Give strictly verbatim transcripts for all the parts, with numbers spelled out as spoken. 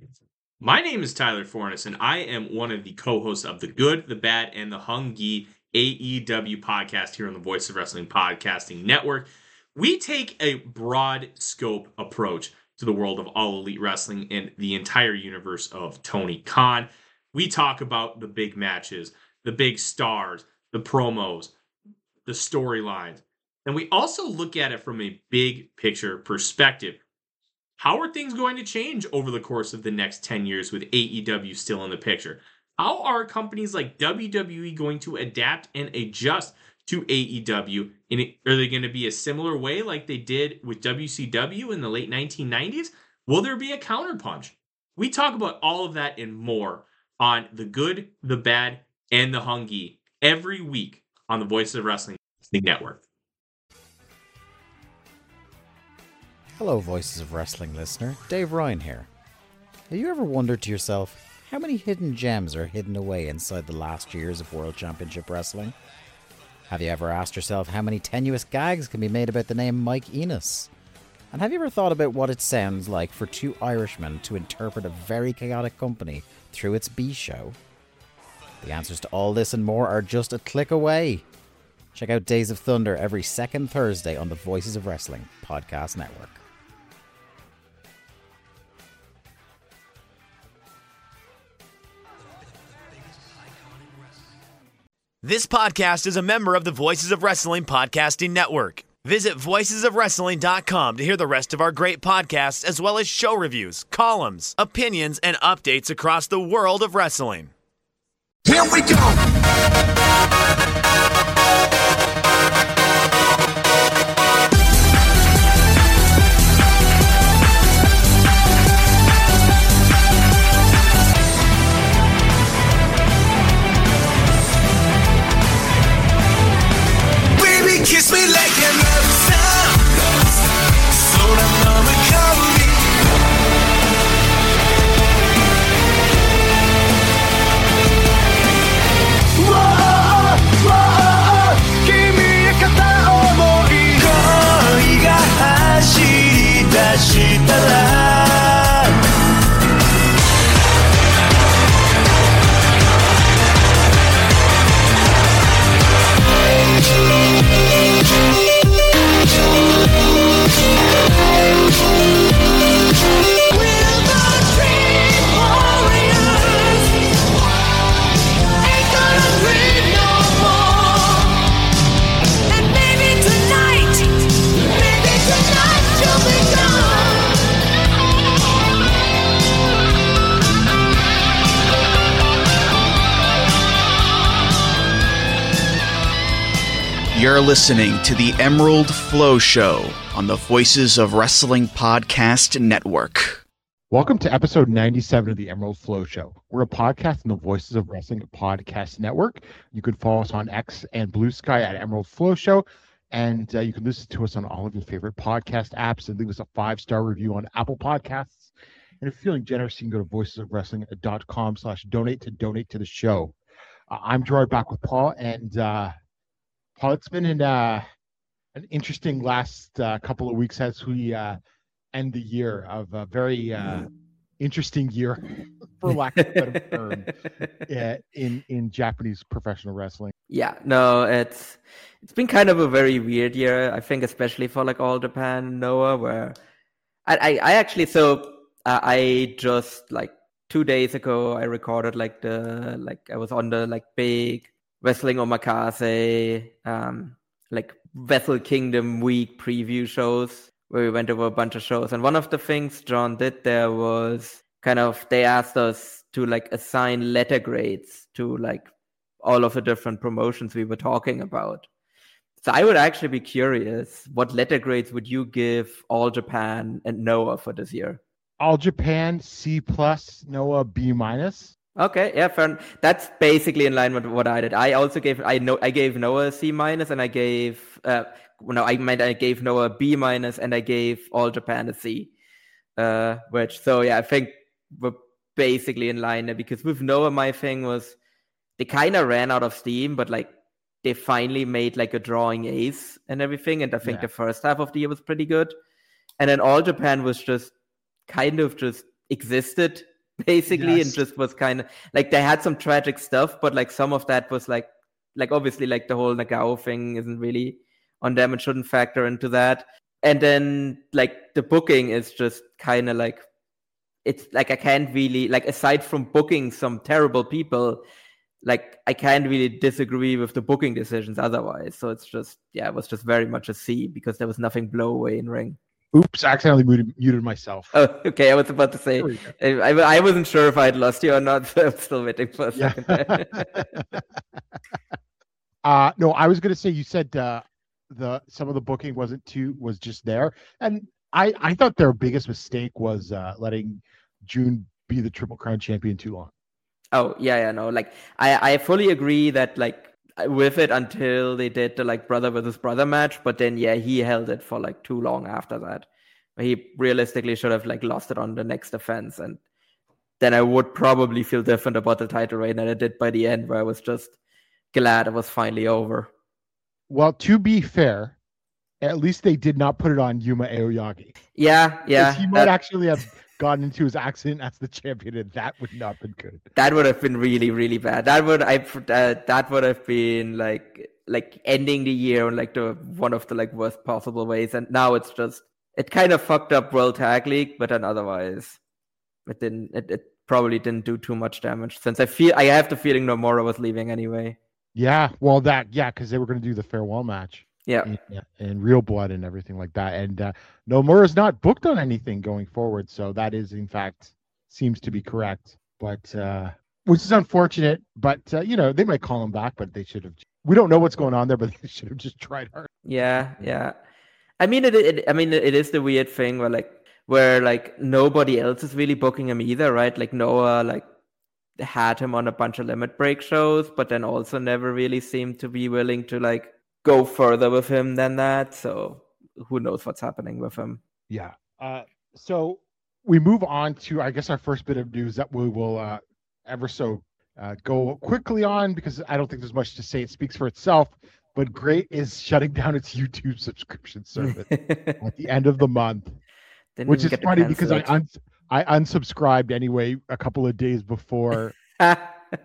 My name is Tyler Fornes, and I am one of the co-hosts of the Good, the Bad, and the Hungy A E W podcast here on the Voice of Wrestling Podcasting Network. We take a broad scope approach to the world of All Elite Wrestling and the entire universe of Tony Khan. We talk about the big matches, the big stars, the promos, the storylines, and we also look at it from a big picture perspective. How are things going to change over the course of the next ten years with A E W still in the picture? How are companies like W W E going to adapt and adjust to A E W? And are they going to be a similar way like they did with W C W in the late nineteen nineties? Will there be a counterpunch? We talk about all of that and more on The Good, the Bad, and the Hungy every week on the Voice of Wrestling Network. Hello, Voices of Wrestling listener. Dave Ryan here. Have you ever wondered to yourself how many hidden gems are hidden away inside the last years of World Championship Wrestling? Have you ever asked yourself how many tenuous gags can be made about the name Mike Enos? And have you ever thought about what it sounds like for two Irishmen to interpret a very chaotic company through its B-show? The answers to all this and more are just a click away. Check out Days of Thunder every second Thursday on the Voices of Wrestling Podcast Network. This podcast is a member of the Voices of Wrestling Podcasting Network. Visit voices of wrestling dot com to hear the rest of our great podcasts, as well as show reviews, columns, opinions, and updates across the world of wrestling. Here we go! Kiss me like a love song. So that mama call me. Whoa, whoa, kimi ga kata omoi. Koi ga hashiri dashita ra. You're listening to the Emerald Flow Show on the Voices of Wrestling Podcast Network. Welcome to episode ninety-seven of the Emerald Flow Show. We're a podcast on the Voices of Wrestling Podcast Network. You can follow us on X and Blue Sky at Emerald Flow Show, and uh, you can listen to us on all of your favorite podcast apps and leave us a five-star review on Apple Podcasts. And if you're feeling generous, you can go to voices of wrestling dot com slash donate to donate to the show. Uh, I'm Gerard, back with Paul, and uh, Paul, it's been an, uh, an interesting last uh, couple of weeks as we uh, end the year of a very uh, interesting year, for lack of a better term, uh, in in Japanese professional wrestling. Yeah, no, it's it's been kind of a very weird year. I think, especially for like All Japan Noah, where I I, I actually so uh, I just like two days ago I recorded like the like I was on the like big Wrestling Omakase, um, like Wrestle Kingdom week preview shows where we went over a bunch of shows. And one of the things John did there was kind of, they asked us to like assign letter grades to like all of the different promotions we were talking about. So I would actually be curious, what letter grades would you give All Japan and Noah for this year? All Japan, C plus, Noah, B minus. Okay, yeah, fair. That's basically in line with what I did. I also gave I know I gave Noah a C minus, and I gave uh no, I meant I gave Noah a B minus, and I gave All Japan a C. Uh, which so yeah, I think we're basically in line there, because with Noah, my thing was they kind of ran out of steam, but like they finally made like a drawing ace and everything, and I think yeah. the first half of the year was pretty good, and then All Japan was just kind of just existed basically, Yes. and just was kind of like they had some tragic stuff, but like some of that was like like obviously like the whole Nagao thing isn't really on them and shouldn't factor into that. And then like the booking is just kind of like it's like I can't really like aside from booking some terrible people, like I can't really disagree with the booking decisions otherwise. So it's just yeah, it was just very much a C because there was nothing blow away in ring. Oops, I accidentally muted, muted myself. Oh, okay. I was about to say, There we go. I, I wasn't sure if I'd lost you or not, so I'm still waiting for a Yeah. second. uh, no, I was going to say you said uh, the some of the booking wasn't too was just there, and I I thought their biggest mistake was uh, letting June be the Triple Crown champion too long. Oh yeah, yeah, no. Like I, I fully agree that like with it until they did the like brother versus brother match, but then yeah, he held it for like too long after that. He realistically should have like lost it on the next offense, and then I would probably feel different about the title reign than I did by the end, where I was just glad it was finally over. Well, to be fair, at least they did not put it on Yuma Aoyagi. Yeah, yeah. He might that- actually have gotten into his accident as the champion, and that would not have been good. That would have been really, really bad. That would I uh, that would have been like like ending the year on like the one of the like worst possible ways. And now it's just it kind of fucked up World Tag League, but then otherwise it didn't. It, it probably didn't do too much damage since I feel I have the feeling Nomura was leaving anyway. Yeah, well, that yeah, because they were going to do the farewell match. Yeah, and, yeah, and Real Blood and everything like that. And uh, Nomura's not booked on anything going forward, so that is in fact seems to be correct. But uh, which is unfortunate. But uh, you know, they might call him back, but they should have. We don't know what's going on there, but they should have just tried hard. yeah, yeah. I mean, it, it. I mean, it is the weird thing where like where like nobody else is really booking him either, right? Like Noah, like had him on a bunch of limit break shows, but then also never really seemed to be willing to like go further with him than that. So who knows what's happening with him? Yeah. Uh, so we move on to, I guess, our first bit of news that we will uh, ever so uh, go quickly on because I don't think there's much to say. It speaks for itself. But Great is shutting down its YouTube subscription service at the end of the month, Didn't which even is get to funny because I cancel un- I unsubscribed anyway a couple of days before. it.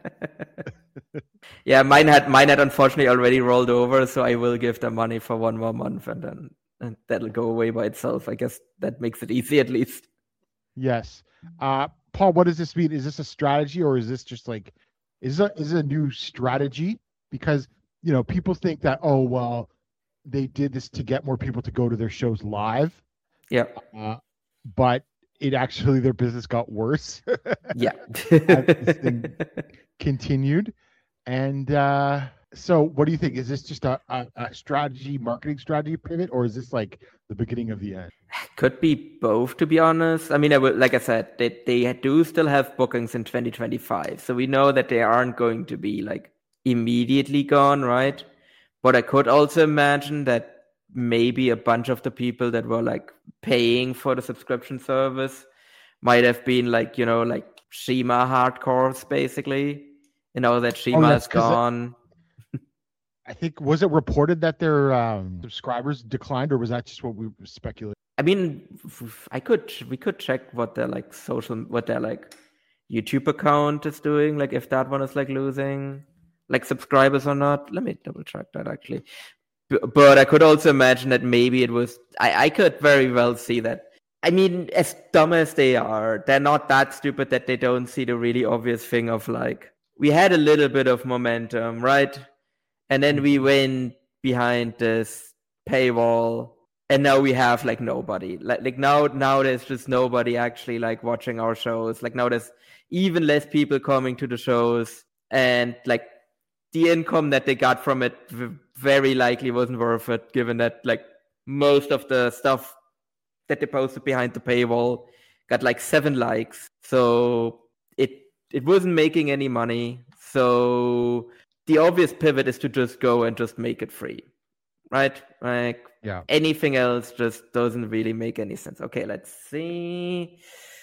Yeah, mine had mine had unfortunately already rolled over, so I will give them money for one more month, and then and that'll go away by itself. I guess that makes it easy at least. Yes. Uh, Paul, what does this mean? Is this a strategy or is this just like, is it, is it a new strategy? Because, you know, people think that, oh, well, they did this to get more people to go to their shows live. Yeah, Uh, but it actually, their business got worse. yeah. As this thing continued. And uh, so what do you think? Is this just a, a, a strategy, marketing strategy pivot, or is this like the beginning of the end? Could be both, to be honest. I mean, I would, like I said, they they do still have bookings in twenty twenty-five, so we know that they aren't going to be like immediately gone, right? But I could also imagine that maybe a bunch of the people that were like paying for the subscription service might have been like, you know, like Shima hardcores, basically. You know, that Shima that's is 'cause it- gone. I think, was it reported that their um, subscribers declined, or was that just what we speculated? I mean, f- I could we could check what their like social what their like YouTube account is doing, like if that one is like losing like subscribers or not. Let me double check that actually. B- But I could also imagine that maybe it was. I I could very well see that. I mean, as dumb as they are, they're not that stupid that they don't see the really obvious thing of like we had a little bit of momentum, right? And then we went behind this paywall, and now we have like nobody. Like, like now, now there's just nobody actually like watching our shows. Like now there's even less people coming to the shows, and like the income that they got from it v- very likely wasn't worth it, given that like most of the stuff that they posted behind the paywall got like seven likes. So it it wasn't making any money. So the obvious pivot is to just go and just make it free, right? Like Yeah. anything else just doesn't really make any sense. Okay, let's see.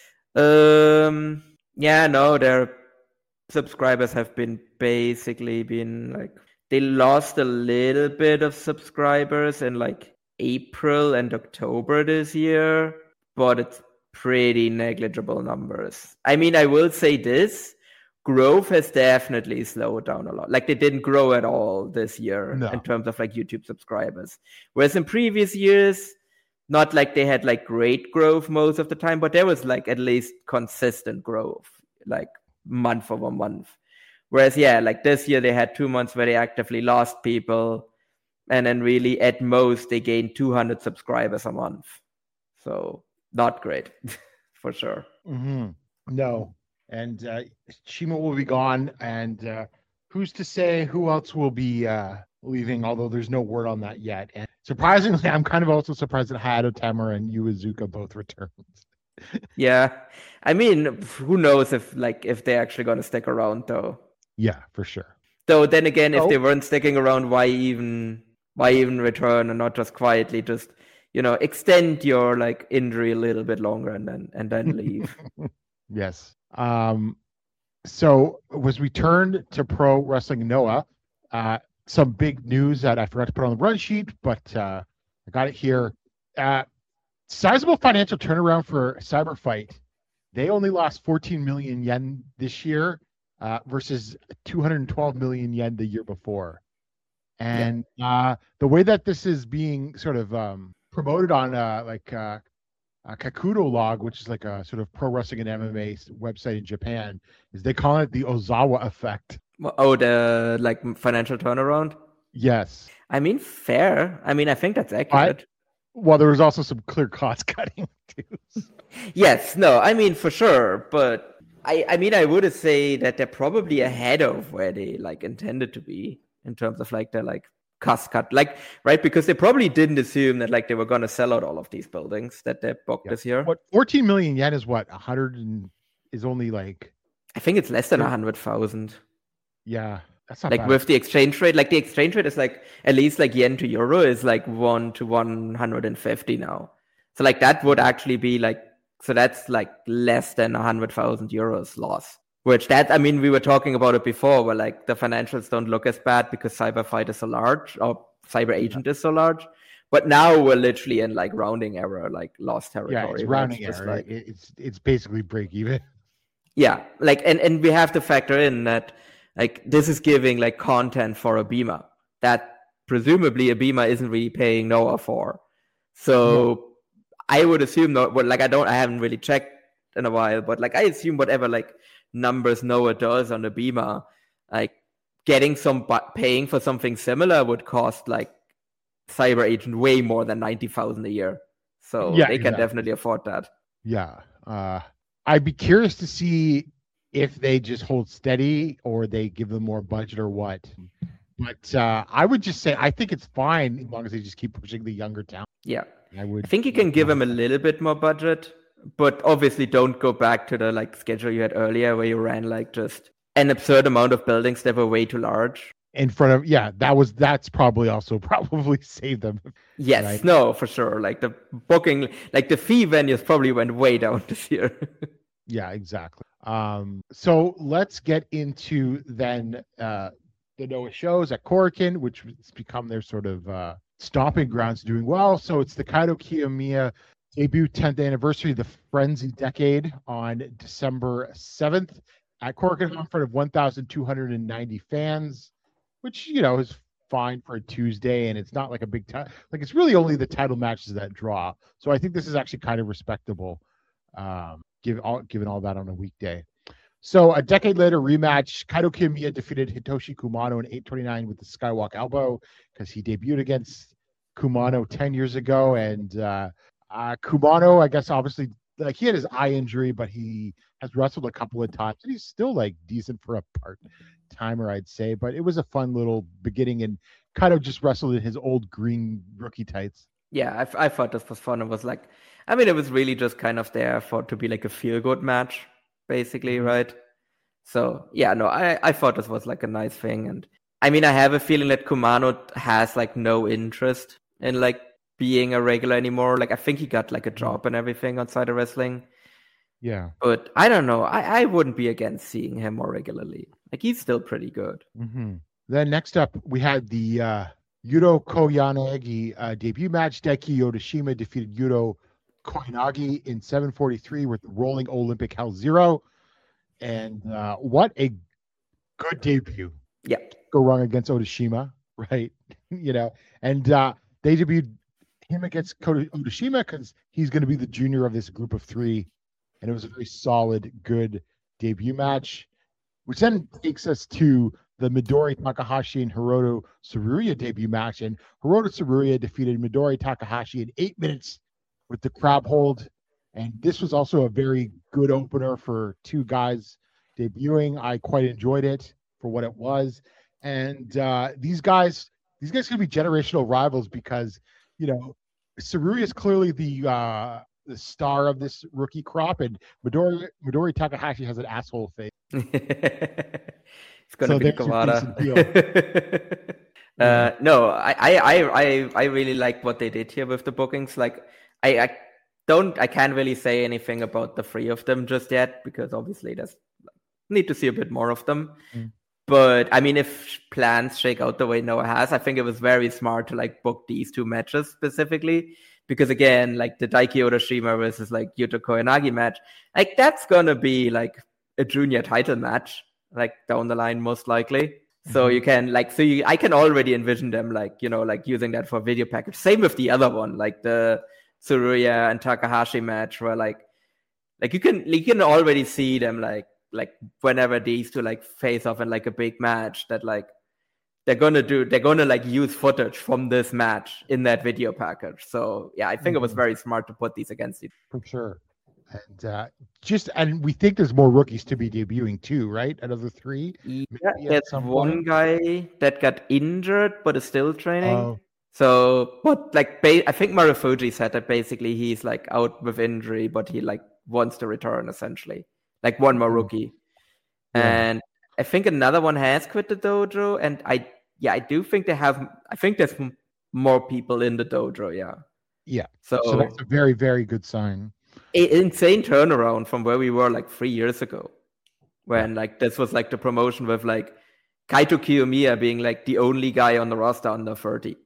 Um, yeah, no, their subscribers have been basically been like they lost a little bit of subscribers in like April and October this year, but it's pretty negligible numbers. I mean, I will say this. Growth has definitely slowed down a lot. Like, they didn't grow at all this year No. in terms of like YouTube subscribers. Whereas in previous years, not like they had like great growth most of the time, but there was like at least consistent growth, like month over month. Whereas, yeah, like this year they had two months where they actively lost people. And then really at most they gained two hundred subscribers a month. So not great for sure. Mm-hmm. No. And uh, Shima will be gone. And uh, who's to say who else will be uh, leaving, although there's no word on that yet. And surprisingly, I'm kind of also surprised that Hayato Tamura and Yu Iizuka both returned. Yeah. I mean, who knows if like if they're actually going to stick around though. Yeah, for sure. Though then again, if Oh. they weren't sticking around, why even why even return and not just quietly just, you know, extend your like injury a little bit longer and then and then leave. Yes. Um, so was we turned to Pro Wrestling Noah. Uh, some big news that I forgot to put on the run sheet, but uh, I got it here. Uh, sizable financial turnaround for Cyber Fight. They only lost fourteen million yen this year uh, versus two hundred twelve million yen the year before. And uh, the way that this is being sort of um, promoted on uh, like uh, uh, Kakudo Log, which is like a sort of pro wrestling and M M A website in Japan, is they call it the Ozawa effect. Oh, the like financial turnaround? Yes. I mean, fair. I mean, I think that's accurate. Well, there was also some clear cost cutting too. Yes, no, I mean for sure, but I, I mean I would say that they're probably ahead of where they like intended to be in terms of like their like cost cut, like right because they probably didn't assume that like they were gonna sell out all of these buildings that they booked Yeah. this year. What fourteen million yen is what? A hundred and is only like I think it's less than a hundred thousand. yeah, that's not Like bad. with the exchange rate, like the exchange rate is like at least like yen to euro is like one to one hundred and fifty now. So like that would actually be like so that's like less than a hundred thousand euros loss. Which that I mean we were talking about it before, where like the financials don't look as bad because Cyberfight is so large or Cyber Agent is so large. But now we're literally in like rounding error, like lost territory. yeah, it's where rounding just error. like- It- it's it's basically break even. Yeah, like and, and we have to factor in that like this is giving like content for Abima that presumably Abima isn't really paying Noah for. So I would assume that well, like I don't I haven't really checked in a while, but like I assume whatever like numbers Noah does on Abima, like getting some but paying for something similar would cost like Cyber Agent way more than ninety thousand a year. So Yeah, they can exactly. definitely afford that. Yeah. Uh, I'd be curious to see if they just hold steady or they give them more budget or what. But uh, I would just say I think it's fine as long as they just keep pushing the younger talent. Yeah. I would. I think you can give him a little bit more budget, but obviously don't go back to the like schedule you had earlier where you ran like just an absurd amount of buildings that were way too large. in front of yeah. That was that's probably also probably saved them. Yes, Right. no, for sure. Like the booking, like the fee venues probably went way down this year. Yeah, exactly. Um, so let's get into then uh, the Noah shows at Korakuen, which has become their sort of uh, stomping grounds, doing well. So it's the Kaito Kiyomiya debut tenth anniversary, the Frenzy Decade, on December seventh at Korakuen in front of one thousand two hundred ninety fans, which you know is fine for a Tuesday, and it's not like a big time. Like it's really only the title matches that draw. So I think this is actually kind of respectable. Um, Give all, given all that on a weekday. So a decade later rematch, Kaito Kiyomiya defeated Hitoshi Kumano in eight twenty-nine with the Skywalk elbow because he debuted against Kumano ten years ago. And uh, uh, Kumano, I guess, obviously, like he had his eye injury, but he has wrestled a couple of times and he's still like decent for a part timer, I'd say. But it was a fun little beginning, and Kaito just wrestled in his old green rookie tights. Yeah, I, I thought this was fun. It was like, I mean, it was really just kind of there for to be like a feel good match, basically, right? So yeah, no, I, I thought this was like a nice thing. And I mean, I have a feeling that Kumano has like no interest in like being a regular anymore. Like, I think he got like a job and everything outside of wrestling. Yeah. But I don't know. I, I wouldn't be against seeing him more regularly. Like, he's still pretty good. Mm-hmm. Then next up, we had the uh, Yudo Koyanagi uh, debut match. Daiki Yodoshima defeated Yudo Koinagi in seven forty-three with the rolling Olympic Hell Zero. And uh, what a good debut. Yeah. Go wrong against Odashima, right? you know, and uh, they debuted him against Kota Odashima because he's going to be the junior of this group of three. And it was a very solid, good debut match, which then takes us to the Midori Takahashi and Hiroto Tsuruya debut match. And Hiroto Tsuruya defeated Midori Takahashi in eight minutes with the crab hold. And this was also a very good opener for two guys debuting. I quite enjoyed it for what it was. And uh, these guys, these guys could be generational rivals because, you know, Tsuruya is clearly the uh, the star of this rookie crop, and Midori Midori Takahashi has an asshole face. It's gonna So be there's your face Kawada. uh, no, I, I, I, I really like what they did here with the bookings. Like, I, I don't, I can't really say anything about the three of them just yet because obviously there's need to see a bit more of them. Mm. But I mean, if plans shake out the way Noah has, I think it was very smart to like book these two matches specifically. Because again, like the Daiki Odashima versus like Yuta Koyanagi match, like that's gonna be like a junior title match, like down the line most likely. Mm-hmm. So you can like, so you, I can already envision them like, you know, like using that for a video package. Same with the other one, like the Tsuruya and Takahashi match, where like, like you can you can already see them like like whenever these two like face off in like a big match that like. They're gonna do. They're gonna like use footage from this match in that video package. So yeah, I think mm-hmm. it was very smart to put these against each. For sure, and uh, just and we think there's more rookies to be debuting too, right? Another three. Yeah, there's one point. guy that got injured but is still training. Oh. So, but like, ba- I think Marufuji said that basically he's like out with injury, but he like wants to return essentially, like one more rookie, yeah. And I think another one has quit the dojo, and I. Yeah, I do think they have. I think there's m- more people in the dojo. Yeah. Yeah. So, so that's a very, very good sign. A- insane turnaround from where we were like three years ago, when yeah. like this was like the promotion with like Kaito Kiyomiya being like the only guy on the roster under thirty.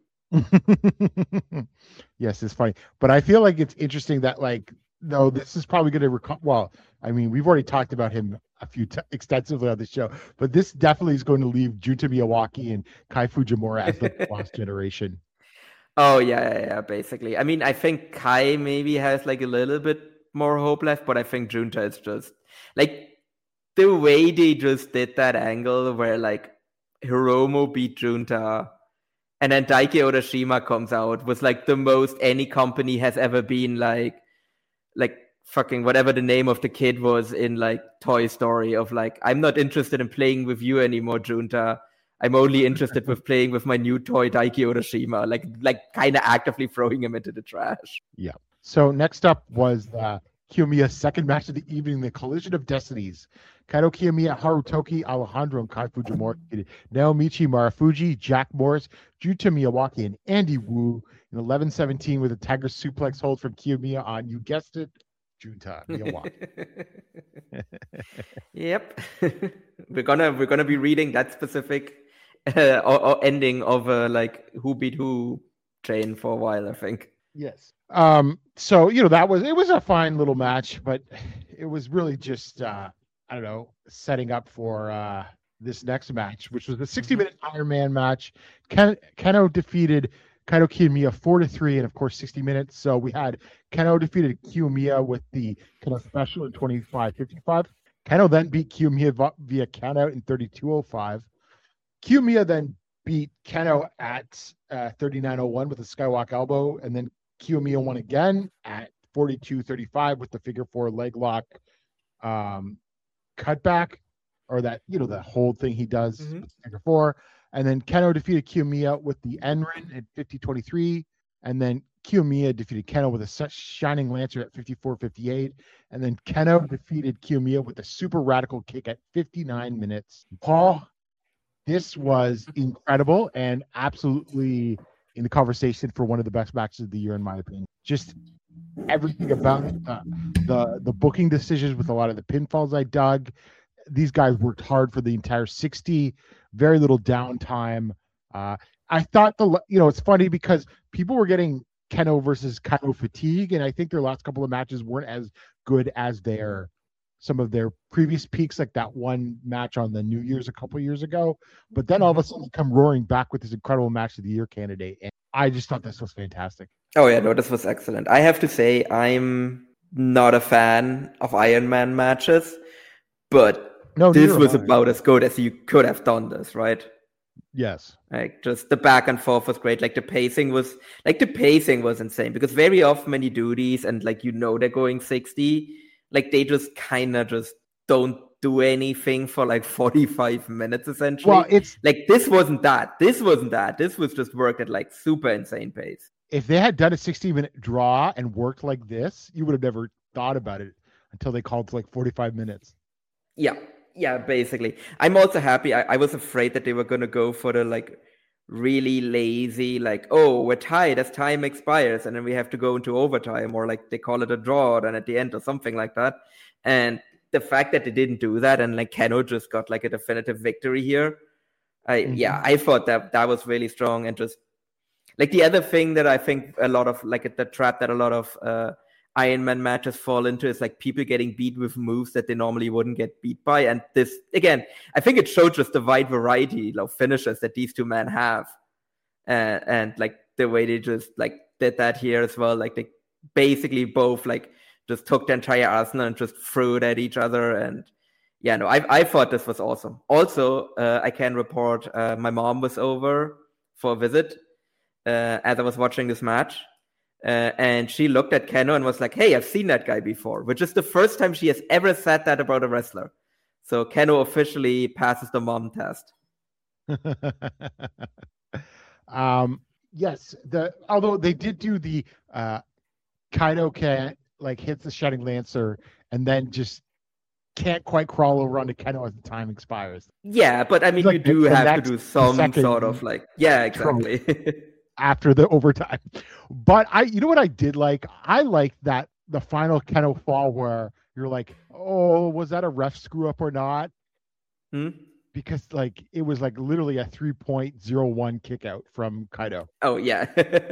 Yes, it's funny, but I feel like it's interesting that like no, this is probably going to rec- well. I mean, we've already talked about him a few t- extensively on the show, but this definitely is going to leave Junta Miyawaki and Kai Fujimura as the last generation. Oh yeah, yeah, yeah, basically. I mean, I think Kai maybe has like a little bit more hope left, but I think Junta is just like the way they just did that angle where like Hiromu beat Junta and then Daiki Odashima comes out was like the most any company has ever been like like fucking whatever the name of the kid was in like Toy Story of like, I'm not interested in playing with you anymore, Junta. I'm only interested with playing with my new toy Daiki Odashima, like like kind of actively throwing him into the trash. Yeah. So next up was uh, Kiyomiya's second match of the evening, the Collision of Destinies. Kaito Kiyomiya, Harutoki, Alejandro, and Kai Fujimura, Naomichi Marufuji, Jack Morris, Junta Miyawaki, and Andy Wu in eleven seventeen with a Tiger suplex hold from Kiyomiya on, you guessed it, Junta Miyawaki. Yep. we're gonna we're gonna be reading that specific uh, or, or ending of uh, like who beat who chain for a while, I think. Yes. Um. So you know that was it was a fine little match, but it was really just uh, I don't know setting up for uh, this next match, which was the sixty minute Iron Man match. Ken- Keno defeated Kaito Kiyomiya four to three, and of course sixty minutes. So we had Keno defeated Kiyomiya with the Keno special in twenty-five fifty-five. Keno then beat Kiyomiya via countout in thirty-two oh five. Kiyomiya then beat Keno at uh, thirty-nine oh one with a skywalk elbow, and then Kiyomiya won again at forty-two thirty-five with the figure four leg lock um, cutback, or that, you know, the hold thing he does Mm-hmm. with figure four. And then Keno defeated Kiyomiya with the Enrin at fifty twenty-three. And then Kiyomiya defeated Keno with a Shining Lancer at fifty-four fifty-eight. And then Keno defeated Kiyomiya with a super radical kick at fifty-nine minutes. Paul, this was incredible and absolutely in the conversation for one of the best matches of the year, in my opinion. Just everything about it, uh, the, the booking decisions with a lot of the pinfalls I dug. These guys worked hard for the entire sixty. Very little downtime. Uh, I thought the you know it's funny because people were getting Keno versus Kaido fatigue, and I think their last couple of matches weren't as good as their some of their previous peaks, like that one match on the New Year's a couple of years ago. But then all of a sudden come roaring back with this incredible match of the year candidate, and I just thought this was fantastic. Oh yeah, no, this was excellent. I have to say, I'm not a fan of Iron Man matches, but no, this was I. about as good as you could have done this, right? Yes. Like just the back and forth was great. Like the pacing was like the pacing was insane because very often when you do these and like you know they're going sixty, like they just kind of just don't do anything for like forty-five minutes essentially. Well, it's like this wasn't that. This wasn't that. This was just worked at like super insane pace. If they had done a sixty minute draw and worked like this, you would have never thought about it until they called to like forty-five minutes. Yeah. Yeah, basically. I'm also happy. I, I was afraid that they were going to go for the like really lazy, like, oh, we're tied as time expires and then we have to go into overtime, or like they call it a draw then at the end or something like that. And the fact that they didn't do that and like Keno just got like a definitive victory here. I mm-hmm. Yeah, I thought that that was really strong. And just like the other thing that I think a lot of like the trap that a lot of uh Iron Man matches fall into is like people getting beat with moves that they normally wouldn't get beat by. And this, again, I think it showed just the wide variety of finishes that these two men have. Uh, and like the way they just like did that here as well. Like they basically both like just took the entire arsenal and just threw it at each other. And yeah, no, I, I thought this was awesome. Also, uh, I can report uh, my mom was over for a visit uh, as I was watching this match. Uh, and she looked at Keno and was like, hey, I've seen that guy before, which is the first time she has ever said that about a wrestler. So Keno officially passes the mom test. um, yes, the although they did do the uh, Kaido can like hits the Shining Lancer and then just can't quite crawl over onto Keno as the time expires. Yeah, but I mean, like, you do have to do some sort of like, yeah, exactly. After the overtime. But I, you know what I did like? I liked that the final Keno fall where you're like, oh, was that a ref screw up or not? Hmm? Because like it was like literally a three point oh one kick out from Kaido. Oh yeah.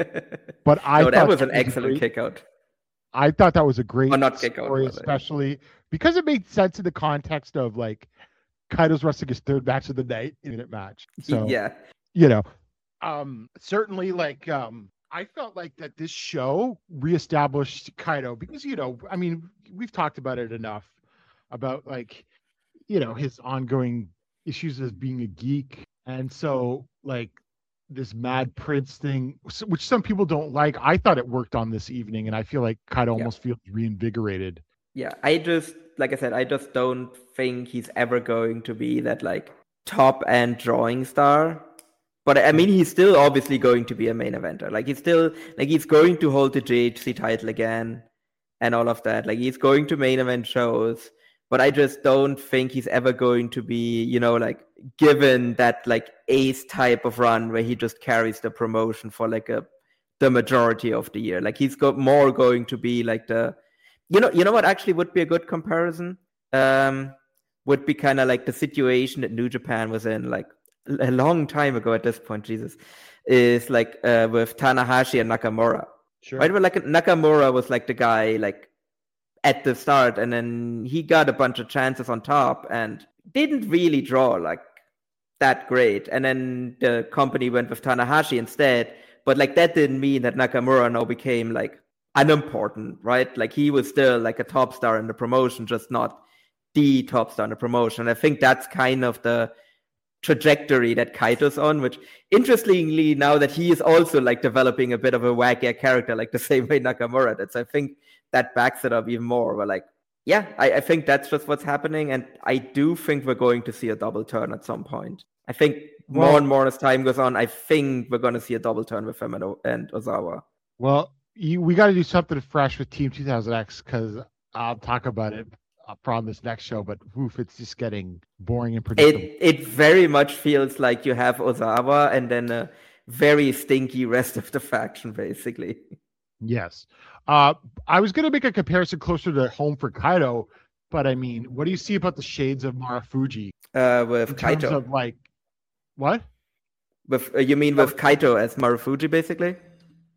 But I no, thought that was an that excellent was kick out. I thought that was a great or not kick out, story, especially because it made sense in the context of like Kaido's wrestling his third match of the night in a match. So yeah, you know. Um, certainly like, um, I felt like that this show reestablished Kaido because, you know, I mean, we've talked about it enough about like, you know, his ongoing issues as being a geek. And so like this Mad Prince thing, which some people don't like, I thought it worked on this evening. And I feel like Kaido yeah. almost feels reinvigorated. Yeah. I just, like I said, I just don't think he's ever going to be that like top end drawing star. But I mean, he's still obviously going to be a main eventer. Like he's still like he's going to hold the J H C title again, and all of that. Like he's going to main event shows. But I just don't think he's ever going to be, you know, like given that like ace type of run where he just carries the promotion for like a the majority of the year. Like he's got more going to be like the, you know, you know what actually would be a good comparison. Um, would be kind of like the situation that New Japan was in, like. A long time ago at this point, Jesus, is like uh, with Tanahashi and Nakamura. Sure. Right? But like Nakamura was like the guy like at the start, and then he got a bunch of chances on top and didn't really draw like that great. And then the company went with Tanahashi instead. But like that didn't mean that Nakamura now became like unimportant, right? Like he was still like a top star in the promotion, just not the top star in the promotion. And I think that's kind of the trajectory that Kaito's on, which interestingly now that he is also like developing a bit of a wackier character, like the same way Nakamura did. So I think that backs it up even more. We're like, yeah, I, I think that's just what's happening. And I do think we're going to see a double turn at some point. I think more well, and more as time goes on, I think we're going to see a double turn with him and, and Ozawa. Well, you, we got to do something fresh with Team two thousand X because I'll talk about it on this next show, but oof, it's just getting boring and predictable. It it very much feels like you have Ozawa and then a very stinky rest of the faction, basically. Yes. Uh, I was going to make a comparison closer to home for Kaido, but I mean, what do you see about the shades of Marufuji? Uh, with in terms Kaito. Of like, what? With uh, you mean with Kaito as Marufuji, basically?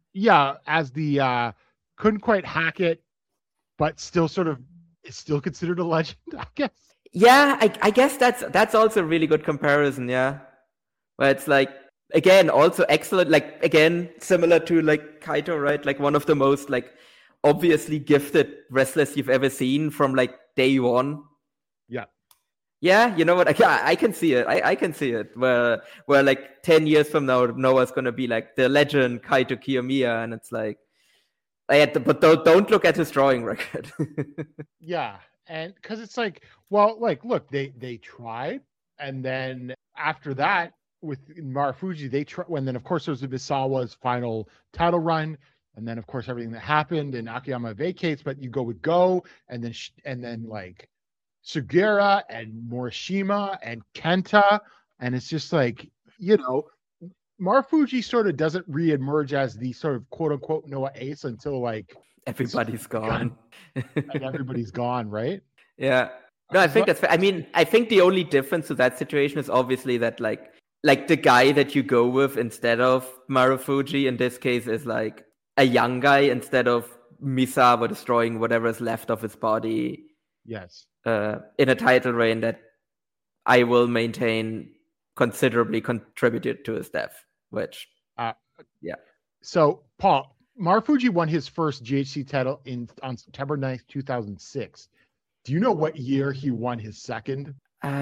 yeah, as the uh, couldn't quite hack it, but still sort of is still considered a legend, I guess. Yeah, I, I guess that's that's also a really good comparison. Yeah, where it's like again also excellent. Like again, similar to like Kaito, right? Like one of the most like obviously gifted wrestlers you've ever seen from like day one. Yeah. Yeah, you know what? I, I can see it. I, I can see it. Where where like ten years from now, Noah's gonna be like the legend Kaito Kiyomiya, and it's like, I had to, but don't don't look at his drawing record. Yeah, and because it's like, well, like look, they they tried, and then after that with Marufuji, they try. When then of course there was Misawa's final title run, and then of course everything that happened, and Akiyama vacates, but you go with Go, and then sh- and then like. Sugiura and Morishima and Kenta, and it's just like, you know, Marufuji sort of doesn't re-emerge as the sort of quote-unquote Noah ace until like Everybody's gone. and everybody's gone, right? Yeah. No, I think that's fair. I mean, I think the only difference to that situation is obviously that like like the guy that you go with instead of Marufuji in this case is like a young guy instead of Misawa destroying whatever is left of his body. Yes. Uh, in a title reign that I will maintain considerably contributed to his death, which, uh, yeah. So, Paul, Marufuji won his first G H C title in on September ninth, two thousand six. Do you know what year he won his second?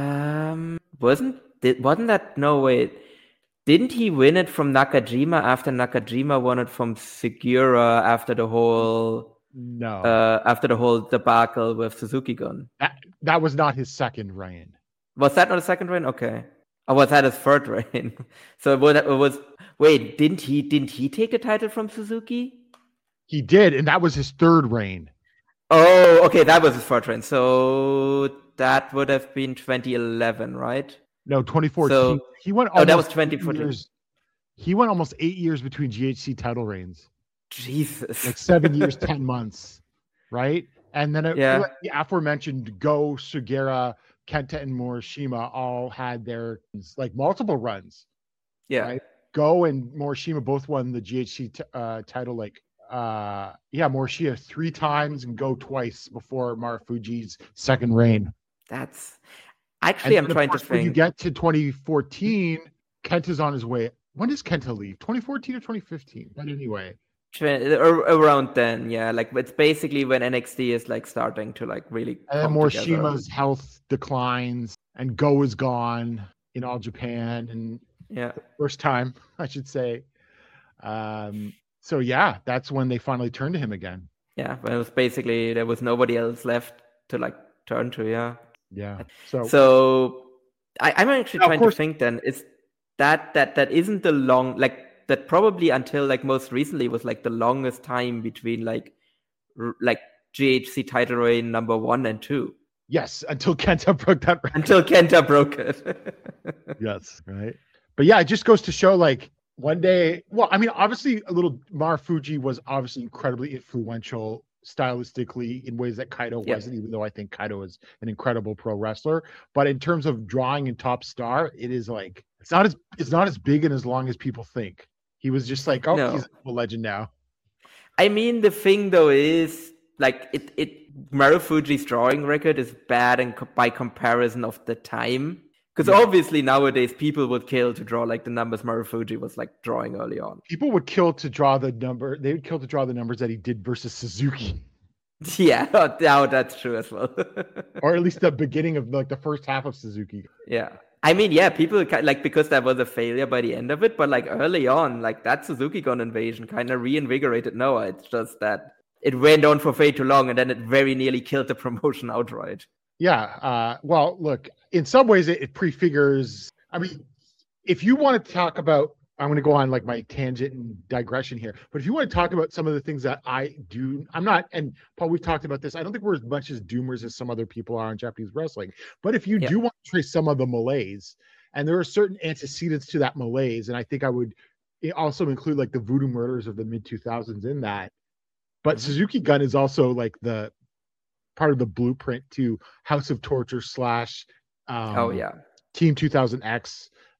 Um, wasn't did, wasn't that no wait? Didn't he win it from Nakajima after Nakajima won it from Sugiura after the whole? No. Uh, after the whole debacle with Suzuki Gun. That, that was not his second reign. Was that not a second reign? Okay. Or was that his third reign? So it was, it was wait, didn't he didn't he take the title from Suzuki? He did, and that was his third reign. Oh, okay, that was his third reign. So that would have been twenty eleven, right? No, twenty fourteen. So, he went oh, that was twenty fourteen. Years, he went almost eight years between G H C title reigns. Jesus. Like seven years, ten months, right? And then it, yeah. the aforementioned Go, Sugiura, Kenta, and Morishima all had their like multiple runs. Yeah. Right? Go and Morishima both won the G H C t- uh, title like uh yeah, Morishima three times and Go twice before Marufuji's second reign. That's actually and I'm trying to think. When you get to twenty fourteen, Kenta's on his way. When does Kenta leave? twenty fourteen or twenty fifteen? But anyway. Around then, yeah, like it's basically when N X T is like starting to like really. And then Morishima's health declines, and Go is gone in All Japan, and yeah, first time I should say. Um, so yeah, that's when they finally turned to him again. Yeah, but it was basically there was nobody else left to like turn to. Yeah, yeah. So so I, I'm actually now, trying course, to think. Then is that that that isn't the long like. That probably until like most recently was like the longest time between like r- like G H C title reign number one and two. Yes, until Kenta broke that record. Until Kenta broke it. Yes, right. But yeah, it just goes to show like one day. Well, I mean, obviously, a little Marufuji was obviously incredibly influential stylistically in ways that Kaito yep. wasn't. Even though I think Kaito is an incredible pro wrestler, but in terms of drawing and top star, it is like it's not as it's not as big and as long as people think. He was just like, oh, no. He's a legend now. I mean, the thing though is like it. It Marufuji's drawing record is bad, and co- by comparison of the time, because yeah. obviously nowadays people would kill to draw like the numbers Marufuji was like drawing early on. People would kill to draw the number. They would kill to draw the numbers that he did versus Suzuki. Yeah, now that's true as well. Or at least the beginning of like the first half of Suzuki. Yeah. I mean, yeah, people like because that was a failure by the end of it, but like early on, like that Suzuki Gun invasion kind of reinvigorated Noah. It's just that it went on for way too long, and then it very nearly killed the promotion outright. Yeah. Uh, well, look, in some ways, it, it prefigures. I mean, if you want to talk about, I'm going to go on like my tangent and digression here, but if you want to talk about some of the things that I do, I'm not, and Paul, we've talked about this. I don't think we're as much as doomers as some other people are in Japanese wrestling, but if you yeah. do want to trace some of the malaise, and there are certain antecedents to that malaise, and I think I would also include like the voodoo murders of the mid two thousands in that, but mm-hmm. Suzuki Gun is also like the part of the blueprint to House of Torture slash um, oh yeah Team two thousand X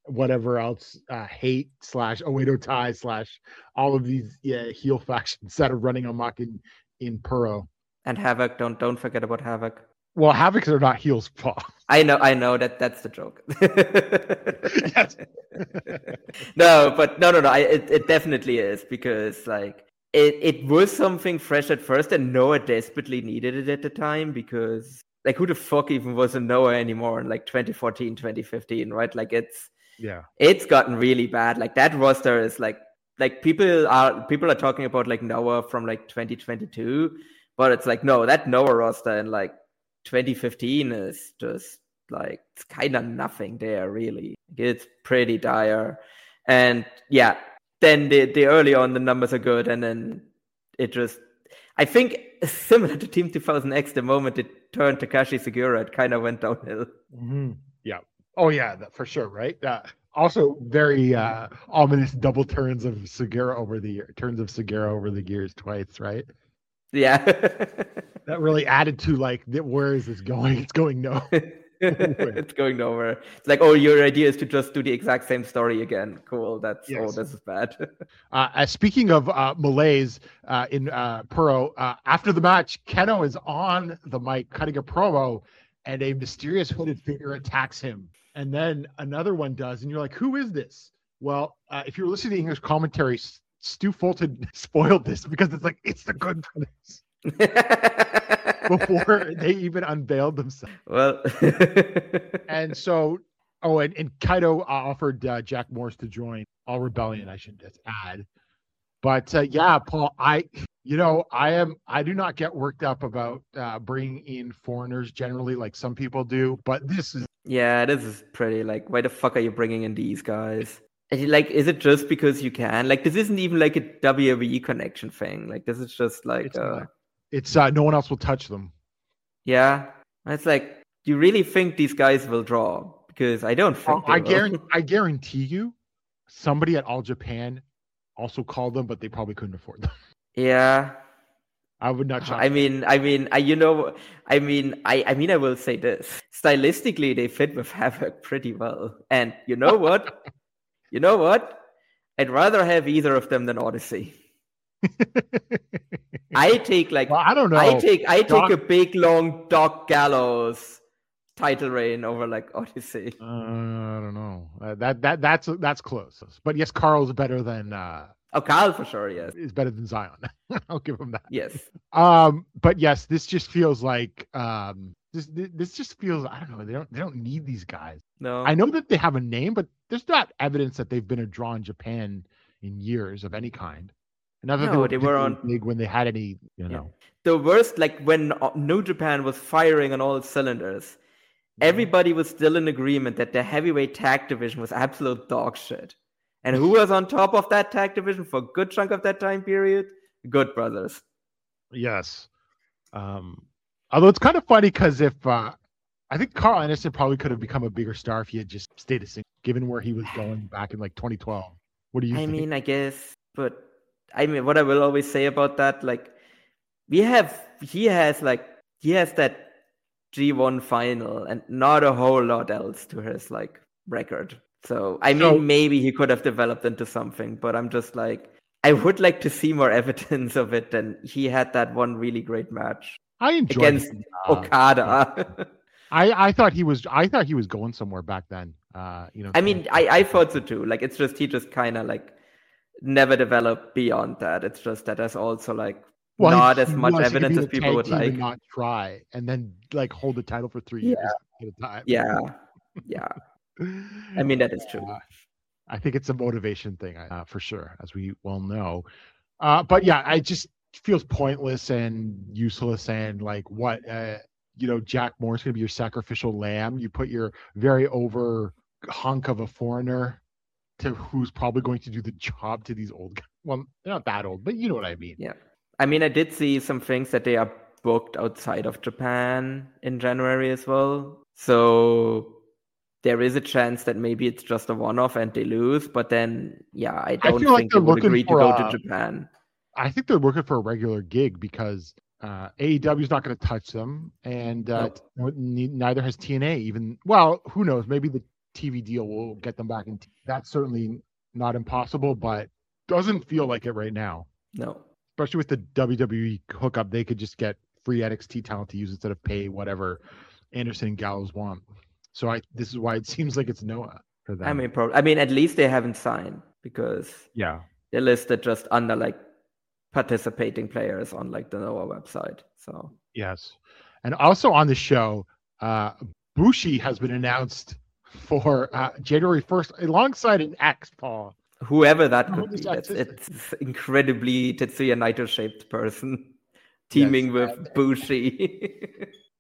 whatever else, uh, hate slash Oedo Tai slash all of these yeah, heel factions that are running amok in in Puro. And Havoc, don't don't forget about Havoc. Well, Havocs are not heels, Paul. I know, I know that that's the joke. Yes. No, but no, no, no. I, it it definitely is because like it it was something fresh at first, and Noah desperately needed it at the time because like who the fuck even was a Noah anymore in like twenty fourteen, twenty fifteen, right? Like it's Yeah. it's gotten really bad. Like that roster is like like people are people are talking about like Noah from like twenty twenty-two, but it's like no, that Noah roster in like twenty fifteen is just like it's kind of nothing there really. It's pretty dire, and yeah, then the the early on the numbers are good, and then it just I think similar to Team two thousand X, the moment it turned Takashi Sugiura, it kind of went downhill. Mm-hmm. Yeah. Oh yeah, that, for sure. Right. Uh, also, very uh, ominous double turns of Sugiura over the year, turns of Sugiura over the years twice. Right. Yeah. That really added to like, where is this going? It's going nowhere. It's going nowhere. It's like, oh, your idea is to just do the exact same story again. Cool. That's Yes. oh, this is bad. Uh, uh, speaking of uh, malaise uh, in uh, Puro, uh, after the match, Keno is on the mic cutting a promo, and a mysterious hooded figure attacks him. And then another one does, and you're like, who is this? Well, uh, if you're listening to English commentary, S- Stu Fulton spoiled this because it's like, it's the Good Brothers before they even unveiled themselves. Well, And so, oh, and, and Kaito uh, offered uh, Jack Morris to join All Rebellion, I should just add. But uh, yeah, Paul, I, you know, I am, I do not get worked up about uh, bringing in foreigners generally like some people do, but this is, yeah, this is pretty like, why the fuck are you bringing in these guys? And you- like, is it just because you can? Like, this isn't even like a W W E connection thing. Like, this is just like, it's, uh, not. it's uh, no one else will touch them. yeah. It's like, do you really think these guys will draw? Because I don't think they I will. guarantee, I guarantee you, somebody at All Japan also called them, but they probably couldn't afford them. Yeah. I would not. I mean, I mean, I, you know, I mean, I, I mean, I will say this. Stylistically, they fit with Havoc pretty well. And you know what? you know what? I'd rather have either of them than Odyssey. I take like, Well, I don't know. I take, I take Doc- a big long Doc Gallows title reign over like Odyssey. Uh, I don't know. Uh, that that that's that's close. But yes, Carl's better than uh Oh, Carl for sure, yes, is better than Zion. I'll give him that. yes. Um, but yes, this just feels like um this this just feels I don't know. They don't they don't need these guys. No, I know that they have a name, but there's not evidence that they've been a draw in Japan in years of any kind. And not that No, they, they were were particularly big when they had any, you know. the worst, like when uh, New Japan was firing on all cylinders, everybody was still in agreement that the heavyweight tag division was absolute dog shit. And who was on top of that tag division for a good chunk of that time period? Good Brothers. Yes. Um, although it's kind of funny because if uh, I think Carl Anderson probably could have become a bigger star if he had just stayed a single, given where he was going back in like twenty twelve. What do you I think? mean, I guess, but I mean, what I will always say about that, like, we have, he has like, he has that G one final and not a whole lot else to his like record. So, I mean, So- maybe he could have developed into something, but I'm just like, I would like to see more evidence of it than he had that one really great match I enjoyed against him. Uh, Okada. I, I thought he was I thought he was going somewhere back then. Uh, you know. I mean, I, I thought so too. Like, it's just, he just kind of like never developed beyond that. It's just that there's also like Well, he- not he as much realized he could evidence be as the people tag would team and like. not try, and then like hold the title for three Yeah. years at a time. Yeah. Yeah. I mean, that is true. Uh, I think it's a motivation thing uh, for sure, as we well know. Uh, but yeah, I just feels pointless and useless, and like what uh, you know, Jack Moore's gonna be your sacrificial lamb. You put your very over hunk of a foreigner to who's probably going to do the job to these old guys. Well, they're not that old, but you know what I mean. Yeah. I mean, I did see some things that they are booked outside of Japan in January as well. So there is a chance that maybe it's just a one-off and they lose. But then, yeah, I don't feel like think they they're would looking agree to for go a- to Japan. I think they're looking for a regular gig because uh, A E W is not going to touch them, and uh, n- neither has T N A. Even well, who knows? Maybe the T V deal will get them back in. T- That's certainly not impossible, but doesn't feel like it right now. No. Especially with the W W E hookup, they could just get free N X T talent to use instead of pay whatever Anderson and Gallows want. So I this is why it seems like it's Noah for them. I mean, probably. I mean, at least they haven't signed because yeah, they're listed just under like participating players on like the Noah website. So yes, and also on the show, uh, Bushi has been announced for uh, January first alongside an X, Paul. Whoever that could Who is be, that it's, sister? it's incredibly Tetsuya Naito shaped person teaming Yes, with and- Bushi.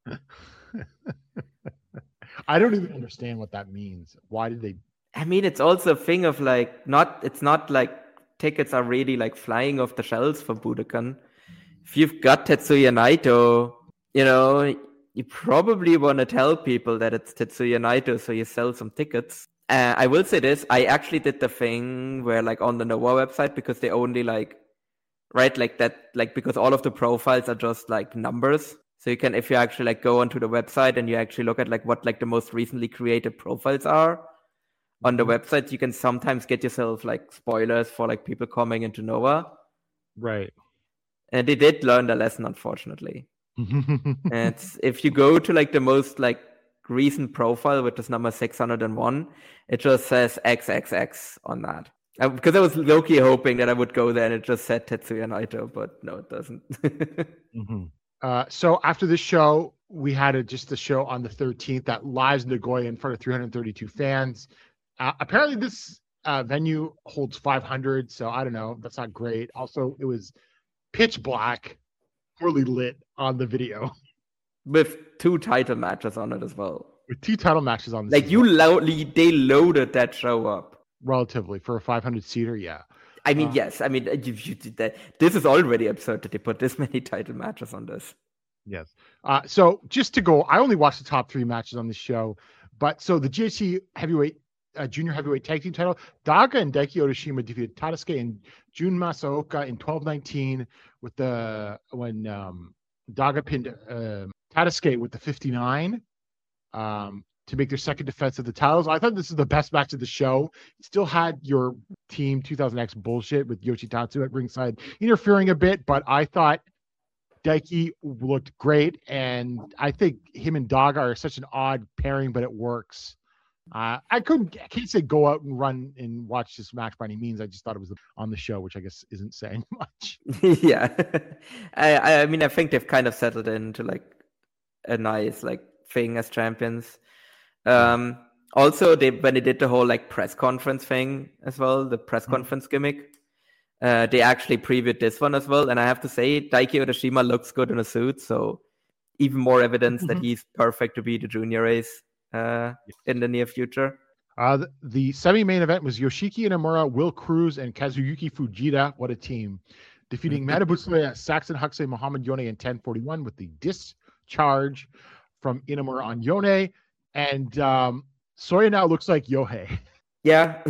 I don't even understand what that means. Why did they? I mean, it's also a thing of like not. It's not like tickets are really like flying off the shelves for Budokan. If you've got Tetsuya Naito, you know, you probably want to tell people that it's Tetsuya Naito, so you sell some tickets. Uh, I will say this: I actually did the thing where, like, on the Noah website, because they only like, right, like that, like because all of the profiles are just like numbers. So you can, if you actually like go onto the website and you actually look at like what like the most recently created profiles are on the website, you can sometimes get yourself like spoilers for like people coming into Noah. Right. And they did learn the lesson, unfortunately. And it's, if you go to like the most like recent profile, which is number six hundred one, it just says triple X on that. Uh, because I was low-key hoping that I would go there and it just said Tetsuya Naito, but no, it doesn't. mm-hmm. uh, so after this show, we had a, just a show on the thirteenth at Lives Nagoya in front of three hundred thirty-two fans. Uh, apparently this uh, venue holds five hundred, so I don't know. That's not great. Also, it was pitch black, poorly lit on the video. With two title matches on it as well. With two title matches on this. Like you loudly, they loaded that show up. Relatively for a five hundred seater, yeah. I mean, uh, yes. I mean, you, you did that. This is already absurd that they put this many title matches on this. Yes. Uh, so just to go, I only watched the top three matches on this show, but so the G H C heavyweight, uh, junior heavyweight tag team title, Daga and Daiki Otoshima defeated Tadasuke and Jun Masaoka in twelve nineteen with the when um, Daga pinned uh, Tadasuke with the fifty-nine. Um, to make their second defense of the titles. I thought this is the best match of the show. It still had your Team two thousand X bullshit with Yoshitatsu at ringside interfering a bit, but I thought Daiki looked great, and I think him and Daga are such an odd pairing, but it works. Uh, I couldn't, I can't say go out and run and watch this match by any means. I just thought it was on the show, which I guess isn't saying much. Yeah. I, I mean, I think they've kind of settled into like a nice like thing as champions. Um, also, they when they did the whole like press conference thing as well, the press mm-hmm. conference gimmick, uh, they actually previewed this one as well. And I have to say, Daiki Otoshima looks good in a suit, so even more evidence mm-hmm. that he's perfect to be the junior ace uh, in the near future. Uh, the, the semi-main event was Yoshiki Inamura, Will Cruz, and Kazuyuki Fujita. What a team! Defeating Manabu Soya, Saxon Huxley, Muhammad Yone in ten forty-one with the discharge from Inamura on Yone. And um, Soya now looks like Yohei. Yeah,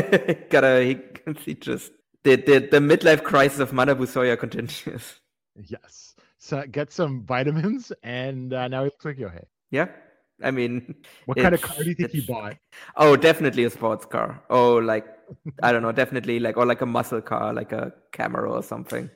gotta he, he just the, the the midlife crisis of Manabu Soya continues. Yes, so get some vitamins, and uh, now he looks like Yohei. Yeah, I mean, what kind of car do you think he bought? Oh, definitely a sports car. Oh, like I don't know, definitely like or like a muscle car, like a Camaro or something.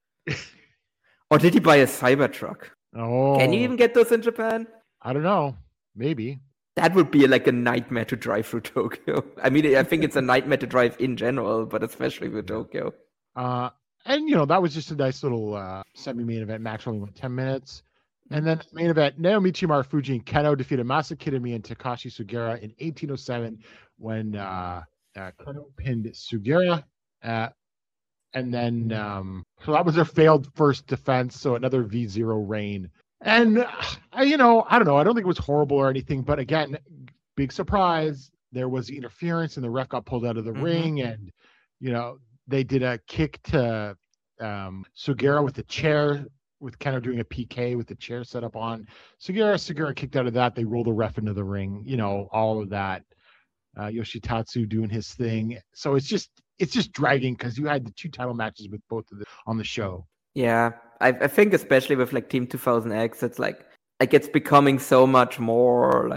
Or did he buy a Cybertruck? Oh, can you even get those in Japan? I don't know. Maybe. That would be like a nightmare to drive through Tokyo. I mean, I think it's a nightmare to drive in general, but especially with Tokyo. Uh, and, you know, that was just a nice little uh, semi-main event match, only went ten minutes. And then main event, Naomi Marufuji and Keno defeated Masa Kitami and Takashi Sugera in eighteen oh seven when uh, uh, Keno pinned Sugera. Uh, and then, um, so that was their failed first defense, so another V zero reign. And, uh, you know, I don't know. I don't think it was horrible or anything. But again, big surprise. There was interference and the ref got pulled out of the mm-hmm. ring. And, you know, they did a kick to um, Sugera with the chair, with Keno doing a P K with the chair set up on Sugera. Sugera kicked out of that. They rolled the ref into the ring. You know, all of that. Uh, Yoshitatsu doing his thing. So it's just, it's just dragging because you had the two title matches with both of them on the show. Yeah, I, I think especially with like Team two thousand X, it's like like it's becoming so much more like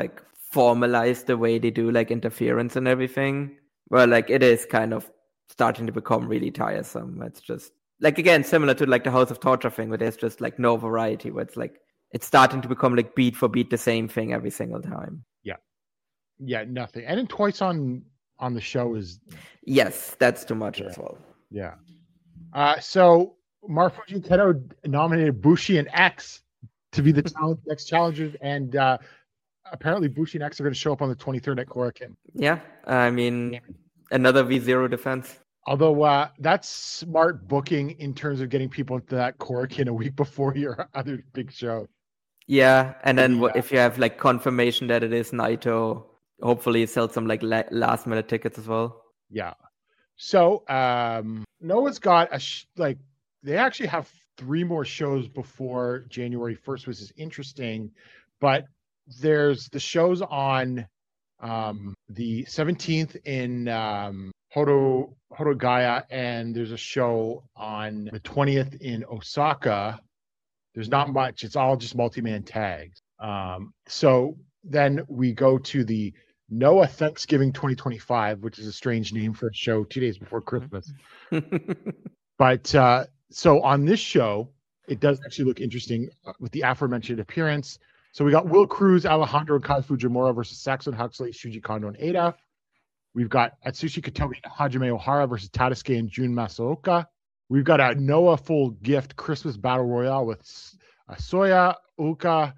formalize the way they do like interference and everything. Where like it is kind of starting to become really tiresome. It's just like, again, similar to like the House of Torture thing, where there's just like no variety, where it's like it's starting to become like beat for beat the same thing every single time. Yeah, yeah, nothing. And then twice on on the show is yes, that's too much yeah. as well. Yeah. Uh, so Marufuji Kenoh nominated Bushi and X to be the challenge, next challengers, and uh, apparently Bushi and X are going to show up on the twenty-third at Korakuen. Yeah, I mean, yeah. Another V zero defense. Although uh, that's smart booking in terms of getting people into that Korakuen a week before your other big show. Yeah, and then yeah. if you have like confirmation that it is Naito, hopefully sell some like la- last minute tickets as well. Yeah. So um, Noah's got a sh- like they actually have three more shows before January first, which is interesting, but there's the shows on um, the seventeenth in um, Hodo Hodogaya, and there's a show on the twentieth in Osaka. There's not much; it's all just multi-man tags. Um, so then we go to the Noah Thanksgiving twenty twenty-five, which is a strange name for a show two days before Christmas. But uh, so on this show, it does actually look interesting with the aforementioned appearance. So we got Will Cruz, Alejandro, and Kaz Fujimura versus Saxon Huxley, Shuji Kondo, and Ada. We've got Atsushi Katomi and Hajime Ohara versus Tadasuke and Jun Masaoka. We've got a Noah full gift Christmas Battle Royale with uh, Soya, Uka,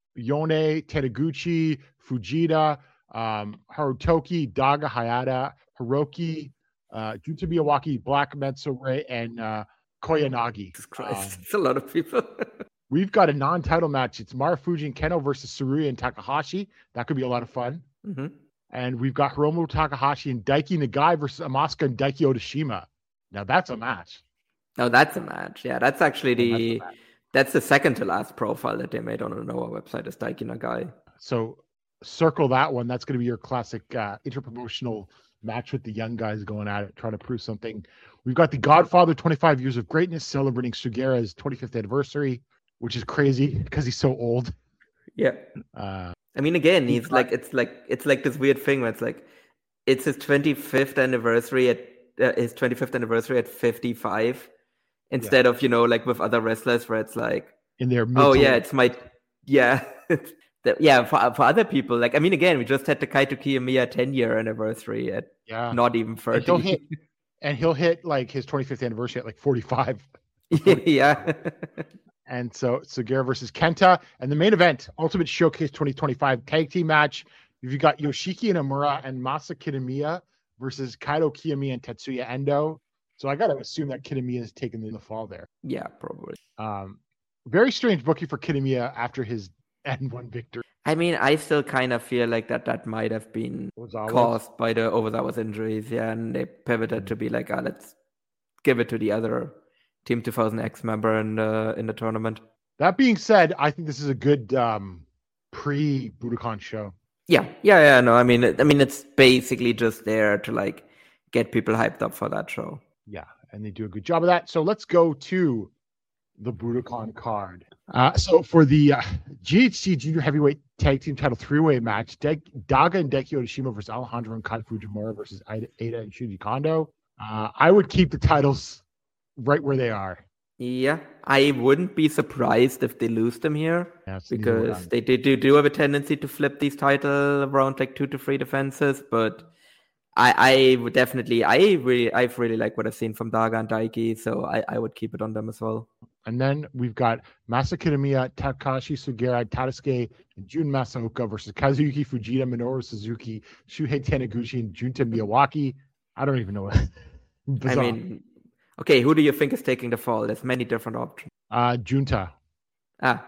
Yone, Tedaguchi, Fujita, um, Harutoki, Daga, Hayata, Hiroki, uh, Junta Miyawaki, Black Mensore, and uh, Koyanagi. Jesus Christ, Um, it's a lot of people. We've got a non-title match. It's Marufuji and Kenoh versus Tsuruya and Takahashi. That could be a lot of fun. Mm-hmm. And we've got Hiromu Takahashi and Daiki Nagai versus Asuka and Daiki Odashima. Now that's a match. Oh, that's a match. Yeah, that's actually the that's, that's the second to last profile that they made on the Noah website is Daiki Nagai. So circle that one. That's going to be your classic uh, interpromotional match with the young guys going at it, trying to prove something. We've got the Godfather twenty-five Years of Greatness celebrating Sugiura's twenty-fifth anniversary, which is crazy because he's so old. Yeah. Uh, I mean, again, he's like, it's like, it's like this weird thing where it's like, it's his twenty-fifth anniversary at uh, his twenty-fifth anniversary at fifty-five instead yeah. of, you know, like with other wrestlers where it's like, in their oh yeah, it's my, yeah. the, yeah. For, for other people, like, I mean, again, we just had the Kaito Kiyomiya ten year anniversary at yeah. not even thirty. And he'll hit, and he'll hit like his twenty-fifth anniversary at like forty-five. Yeah. And so Sugiura versus Kenta. And the main event, Ultimate Showcase twenty twenty-five tag team match. You've got Yoshiki Inamura and Masa Kitamiya versus Kaito Kiyomiya and Tetsuya Endo. So I got to assume that Kitamiya is taking the fall there. Yeah, probably. Um, very strange booking for Kitamiya after his N one victory. I mean, I still kind of feel like that that might have been Ozawa? caused by the Ozawa's injuries. Yeah, and they pivoted to be like, ah, let's give it to the other Team two thousand X member in the in the tournament. That being said, I think this is a good um, pre-Budokan show. Yeah, yeah, yeah. No, I mean, I mean, it's basically just there to like get people hyped up for that show. Yeah, and they do a good job of that. So let's go to the Budokan card. Uh, so for the uh, G H C Junior Heavyweight Tag Team Title three-way match, De- Daga and Daiki Odashima versus Alejandro and Kai Fujimura versus Ada, Ada and Shuji Kondo. Uh, I would keep the titles right where they are. Yeah, I wouldn't be surprised if they lose them here yeah, because they, they do, do have a tendency to flip these titles around like two to three defenses. But I I would definitely I really I've really liked what I've seen from Daga and Daiki, so I, I would keep it on them as well. And then we've got Masa Kitamiya, Takashi Sugiura, Tadasuke, and Jun Masaoka versus Kazuyuki Fujita, Minoru Suzuki, Shuhei Taniguchi, and Junta Miyawaki. I don't even know what. I mean. Okay, who do you think is taking the fall? There's many different options. Uh, Junta. Ah,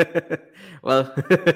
well,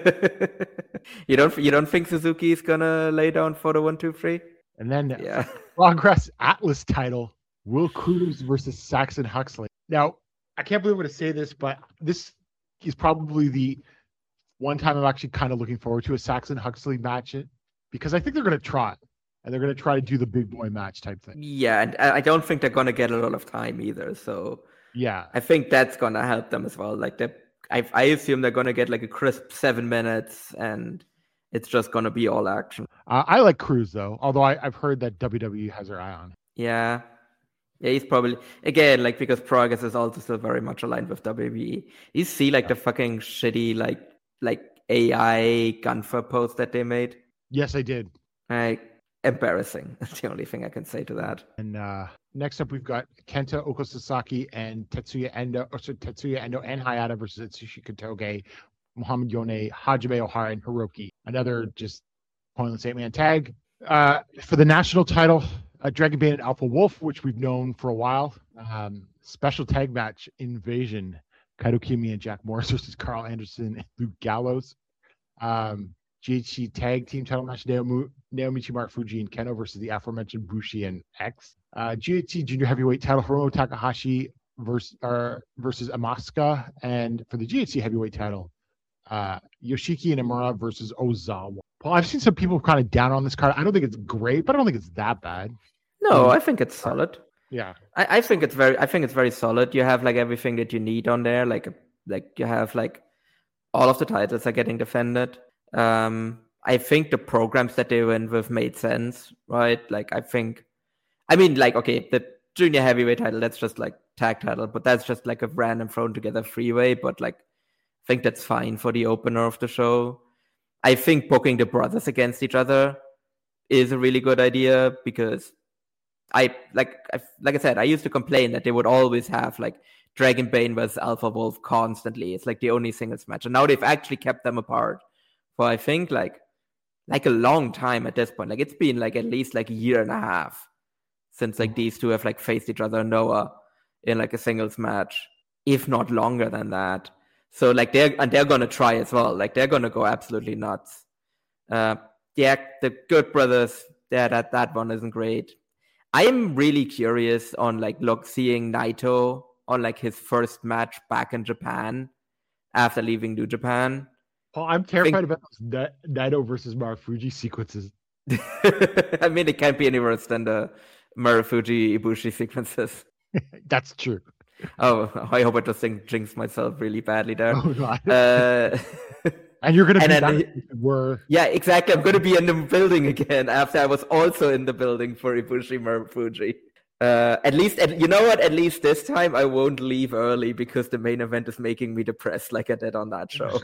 you don't you don't think Suzuki is gonna lay down for the one, two, three? And then yeah. Progress Atlas title, Will Cruz versus Saxon Huxley. Now, I can't believe I'm going to say this, but this is probably the one time I'm actually kind of looking forward to a Saxon Huxley match because I think they're going to try. And they're going to try to do the big boy match type thing. Yeah, and I don't think they're going to get a lot of time either. So yeah, I think that's going to help them as well. Like, I I assume they're going to get like a crisp seven minutes, and it's just gonna be all action. Uh, I like Cruz though, although I, I've heard that W W E has their eye on him. Yeah. Yeah, he's probably, again, like, because Progress is also still very much aligned with W W E. You see, like, the fucking shitty, like, like A I Gunfer post that they made? Yes, I did. Like, embarrassing. That's the only thing I can say to that. And uh, next up, we've got Kenta Okosasaki and Tetsuya Endo, or sorry, Tetsuya Endo and Hayata versus Atsushi Kotoge, Muhammad Yone, Hajime Ohara, and Hiroki. Another just pointless eight-man tag. Uh, for the national title, uh, Dragon Bane and Alpha Wolf, which we've known for a while. Um, special tag match, Invasion. Kaito Kimi and Jack Morris versus Carl Anderson and Luke Gallows. Um, G H C tag team title match, Naomi, Naomichi Marufuji and Keno versus the aforementioned Bushi and X. Uh, G H C junior heavyweight title, Hiromu Takahashi versus, uh, versus Asuka. And for the G H C heavyweight title, uh, Yoshiki Inamura versus Ozawa. Paul, I've seen some people kind of down on this card. I don't think it's great, but I don't think it's that bad. No, I think it's solid. Yeah, I, I think it's very, I think it's very solid. You have like everything that you need on there. Like, like you have like all of the titles are getting defended. Um, I think the programs that they went with made sense, right? Like, I think, I mean, like, okay, the junior heavyweight title, that's just like tag title, but that's just like a random thrown together freeway. But like, I think that's fine for the opener of the show. I think booking the brothers against each other is a really good idea because I like I, like I said, I used to complain that they would always have like Dragon Bane versus Alpha Wolf constantly. It's like the only singles match, and now they've actually kept them apart for I think like like a long time at this point. Like it's been like at least like a year and a half since like these two have like faced each other, Noah, in like a singles match, if not longer than that. So like they're and they're gonna try as well. Like they're gonna go absolutely nuts. Uh, yeah, the Good Brothers. Yeah, that that one isn't great. I am really curious on like look seeing Naito on like his first match back in Japan after leaving New Japan. Paul, I'm terrified think... about those Naito versus Marufuji sequences. I mean, it can't be any worse than the Marufuji Ibushi sequences. That's true. Oh, I hope I just jinx myself really badly there. Oh, God. Uh, and you're going to be then, back were... Yeah, exactly. I'm going to be in the building again after I was also in the building for Ibushi Marufuji. Uh, at least, at, you know what? At least this time I won't leave early because the main event is making me depressed like I did on that show.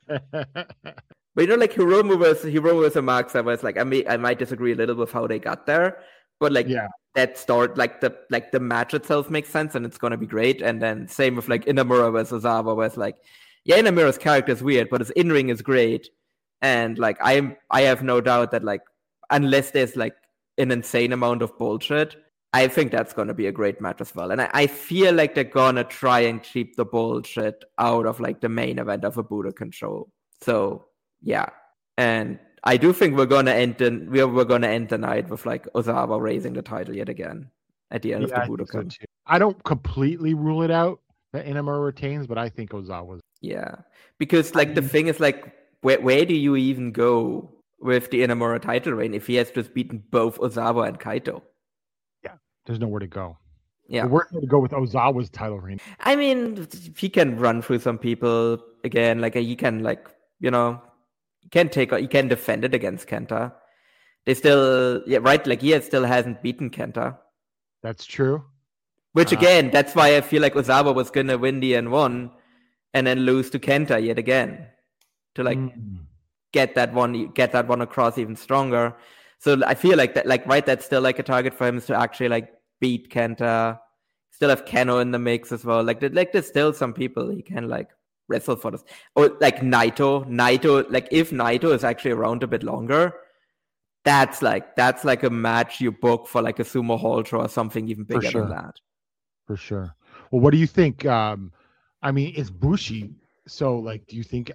But you know, like Hiromu versus Hiromu versus Max, I was like, I may, I might disagree a little with how they got there, but like yeah. that start, like the like the match itself makes sense and it's gonna be great. And then same with like Inamura versus Ozawa, where it's like, yeah, Inamura's character is weird, but his in ring is great. And like I'm, I have no doubt that like unless there's like an insane amount of bullshit, I think that's gonna be a great match as well. And I, I feel like they're gonna try and keep the bullshit out of like the main event of a Budokan show. So. Yeah, and I do think we're gonna end the we're we're gonna end the night with like Ozawa raising the title yet again at the end yeah, of the Budokan. So I don't completely rule it out that Inamura retains, but I think Ozawa's. Yeah, because like the thing is like where where do you even go with the Inamura title reign if he has just beaten both Ozawa and Kaito? Yeah, there's nowhere to go. Yeah, but we're going to go with Ozawa's title reign. I mean, he can run through some people again. Like he can like you know. You can take, you can defend it against Kenta. They still, yeah, right. Like he still hasn't beaten Kenta. That's true. Which uh, again, that's why I feel like Ozawa was gonna win the N one and then lose to Kenta yet again to like mm. get that one, get that one across even stronger. So I feel like that, like right, that's still like a target for him is to actually like beat Kenta. Still have Keno in the mix as well. Like, like there's still some people he can like. Wrestle for this. Or like Naito. Naito, like if Naito is actually around a bit longer, that's like that's like a match you book for like a sumo halter or something even bigger sure. than that. For sure. Well, what do you think? Um, I mean, it's Bushi. So like, do you think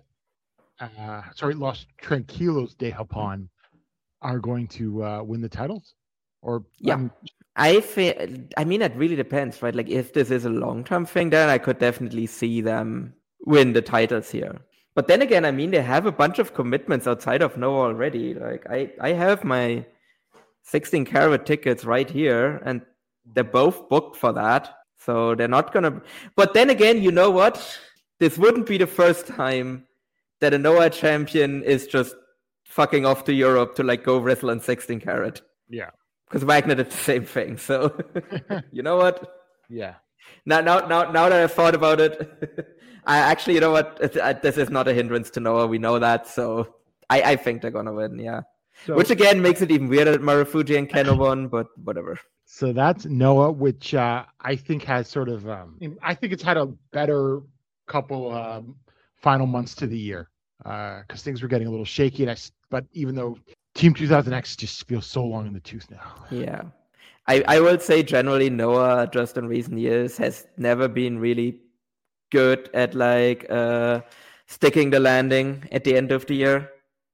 uh sorry, Los Tranquilos de Japón are going to uh win the titles? Or yeah. Um, I feel, I mean, it really depends, right? Like if this is a long-term thing, then I could definitely see them win the titles here. But then again, I mean, they have a bunch of commitments outside of Noah already. Like I, I have my sixteen carat tickets right here and they're both booked for that. So they're not going to, but then again, you know what? This wouldn't be the first time that a Noah champion is just fucking off to Europe to like go wrestle in sixteen karat. Yeah. Because Wagner did the same thing. So you know what? Yeah. Now, now, now, now that I've thought about it, I actually, you know what? It's, uh, this is not a hindrance to Noah. We know that. So I, I think they're gonna win. Yeah. So, Which again makes it even weirder that Marufuji and Keno won, but whatever. So that's Noah, which uh, I think has sort of, um, I think it's had a better couple um, final months to the year because uh, things were getting a little shaky. And I, but even though Team two thousand X just feels so long in the tooth now. Yeah. I, I will say generally Noah, just in recent years, has never been really good at like uh, sticking the landing at the end of the year.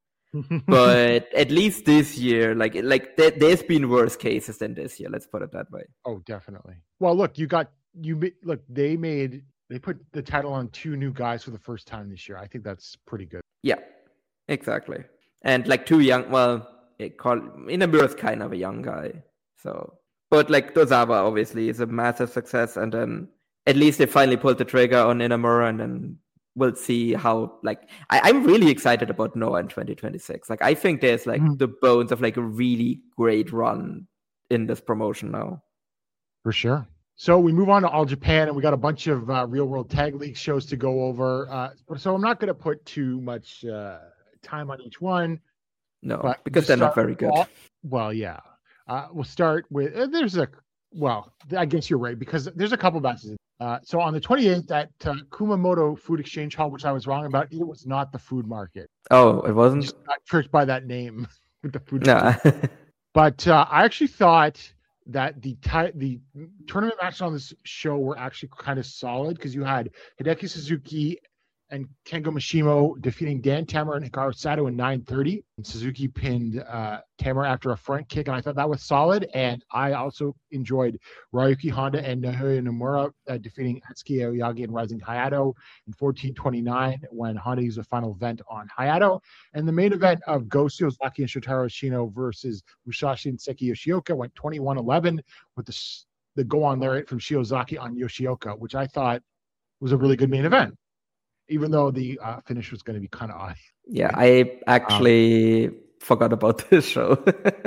But at least this year, like like there, there's been worse cases than this year. Let's put it that way. Oh, definitely. Well, look, you got you look. They made they put the title on two new guys for the first time this year. I think that's pretty good. Yeah, exactly. And like two young. Well, it called Inamura's kind of a young guy. So, but like Tozawa obviously is a massive success, and then at least they finally pulled the trigger on Inamura, and then we'll see how, like, I, I'm really excited about Noah in twenty twenty-six. Like, I think there's, like, mm. the bones of, like, a really great run in this promotion now. For sure. So we move on to All Japan, and we got a bunch of uh, real-world tag league shows to go over. Uh, so I'm not going to put too much uh, time on each one. No, but because they're not very good. All, well, yeah. Uh, we'll start with, uh, there's a, well, I guess you're right, because there's a couple matches. Uh, so on the twenty-eighth at uh, Kumamoto Food Exchange Hall, which I was wrong about, it was not the food market. Oh, it wasn't? Just got tricked by that name with the food no. market. But uh, I actually thought that the ty- the tournament matches on this show were actually kind of solid because you had Hideki Suzuki and Kengo Mishimo defeating Dan Tamura and Hikaru Sato in nine thirty. And Suzuki pinned uh, Tamura after a front kick, and I thought that was solid. And I also enjoyed Ryuki Honda and Naoya Nomura uh, defeating Atsuki Aoyagi and Rising Hayato in fourteen twenty-nine when Honda used a final vent on Hayato. And the main event of Go Shiozaki and Shotaro Ashino versus Musashi and Seki Yoshioka went twenty-one eleven with the, the go-on lariat from Shiozaki on Yoshioka, which I thought was a really good main event, even though the uh, finish was going to be kind of odd. Yeah, I actually um, forgot about this show.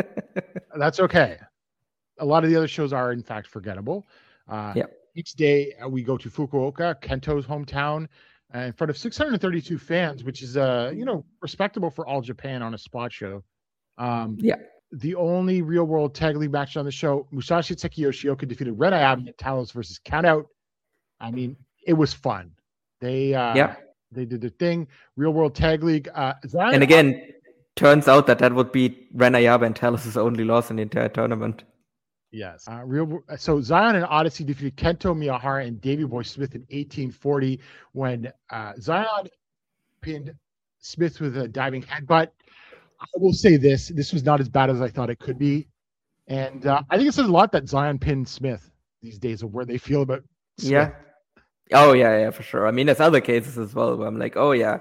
That's okay. A lot of the other shows are, in fact, forgettable. Uh, yeah. Each day uh, we go to Fukuoka, Kento's hometown, uh, in front of six hundred thirty-two fans, which is, uh, you know, respectable for All Japan on a spot show. Um, yeah. The only real-world tag league match on the show, Musashi Seki Yoshioka defeated Ren Ayabe at Talos versus Countout. I mean, it was fun. They uh, yeah. they did the thing. Real World Tag League. Uh, Zion, and again, turns out that that would be Ren Ayabe and Talos' only loss in the entire tournament. Yes. Uh, real. So Zion and Odyssey defeated Kento Miyahara and Davey Boy Smith in eighteen forty when uh, Zion pinned Smith with a diving headbutt. I will say this: this was not as bad as I thought it could be, and uh, I think it says a lot that Zion pinned Smith these days of where they feel about Smith. Yeah. Oh yeah, yeah, for sure. I mean, there's other cases as well where I'm like, oh yeah,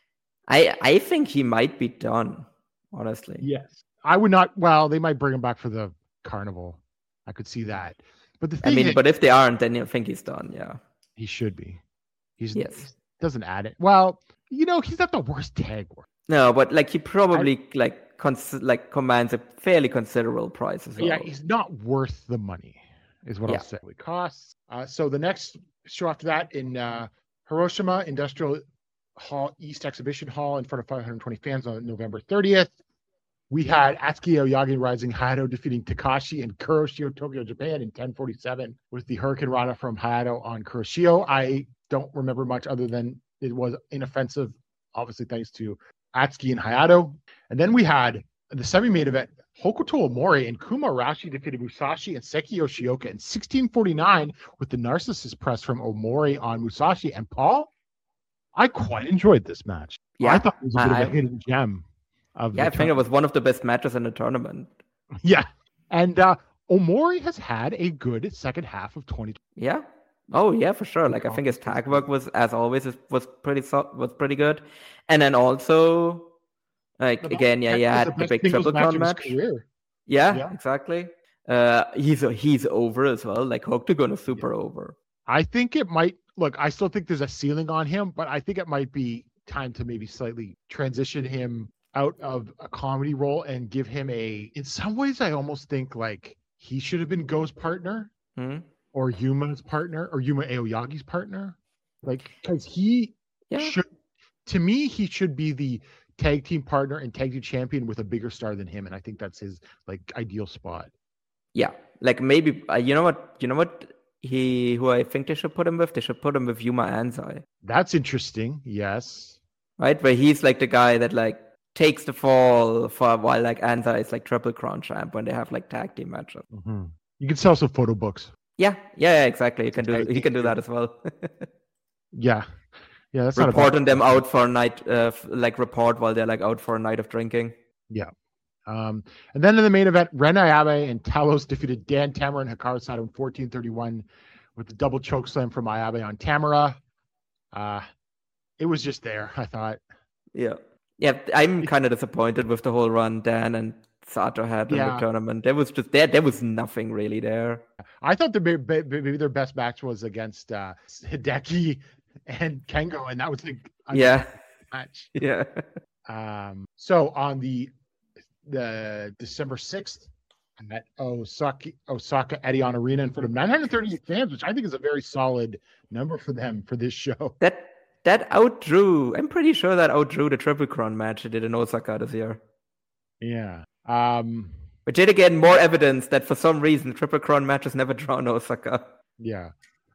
I I think he might be done. Honestly, yes, I would not. Well, they might bring him back for the carnival. I could see that. But the thing I mean, is, but if they aren't, then I think he's done. Yeah, he should be. He's yes. He doesn't add it. Well, you know, he's not the worst tag worker. No, but like he probably I, like cons- like commands a fairly considerable price as well. Yeah, he's not worth the money, is what yeah. I'll say. It costs. Uh, so the next show after that in uh, Hiroshima Industrial Hall East Exhibition Hall in front of five hundred twenty fans on November thirtieth. We had Atsuki Aoyagi Rising Hayato defeating Takashi and Kuroshio Tokyo, Japan in ten forty-seven with the Hurricane Rana from Hayato on Kuroshio. I don't remember much other than it was inoffensive, obviously thanks to Atsuki and Hayato. And then we had the semi-main event, Hokuto Omori and Kuma Arashi defeated Musashi and Seki Yoshioka in sixteen forty-nine with the Narcissist press from Omori on Musashi. And Paul, I quite enjoyed this match. Yeah, I thought it was a bit I, of a hidden gem. Of yeah, I think tournament. It was one of the best matches in the tournament. Yeah. And uh, Omori has had a good second half of twenty twenty. Yeah. Oh yeah, for sure. Like I think his tag work was, as always, was pretty was pretty good. And then also, like the again, yeah, yeah, the, the big triple crown match. match. Yeah, yeah, exactly. Uh, he's he's over as well. Like Octagon is super yeah. over. I think it might look. I still think there's a ceiling on him, but I think it might be time to maybe slightly transition him out of a comedy role and give him a, in some ways, I almost think like he should have been Go's partner Hmm? or Yuma's partner or Yuma Aoyagi's partner. Like, because he Yeah. should, to me, he should be the tag team partner and tag team champion with a bigger star than him. And I think that's his like ideal spot. Yeah, like maybe uh, you know what you know what he who I think they should put him with. They should put him with Yuma Anzai, That's interesting. Yes. right? Where he's like the guy that like takes the fall for a while, like Anzai is like Triple Crown champ when they have like tag team matchups. Mhm. You can sell some photo books. Yeah, yeah, yeah, exactly. You can do I he think- can do that as well. Yeah. Yeah. That's not a bad- Reporting them out for a night, uh, f- like report while they're like out for a night of drinking. Yeah. Um, and then in the main event, Ren Ayabe and Talos defeated Dan Tamura and Hikaru Sato in fourteen thirty-one with the double choke slam from Ayabe on Tamura. Uh, it was just there, I thought. Yeah, yeah. I'm kind of disappointed with the whole run Dan and Sato had in Yeah. the tournament. There was just there. There was nothing really there. I thought the maybe, maybe their best match was against uh, Hideki and Kengo, and that was the Yeah, match. yeah. Um, so on the the December sixth at Osaka Osaka Edion Arena in front of nine hundred thirty-eight fans, which I think is a very solid number for them for this show. That that outdrew. I'm pretty sure that outdrew the Triple Crown match they did in Osaka this year. Yeah. Um, Which yet again more evidence that for some reason Triple Crown matches never draw in Osaka. yeah.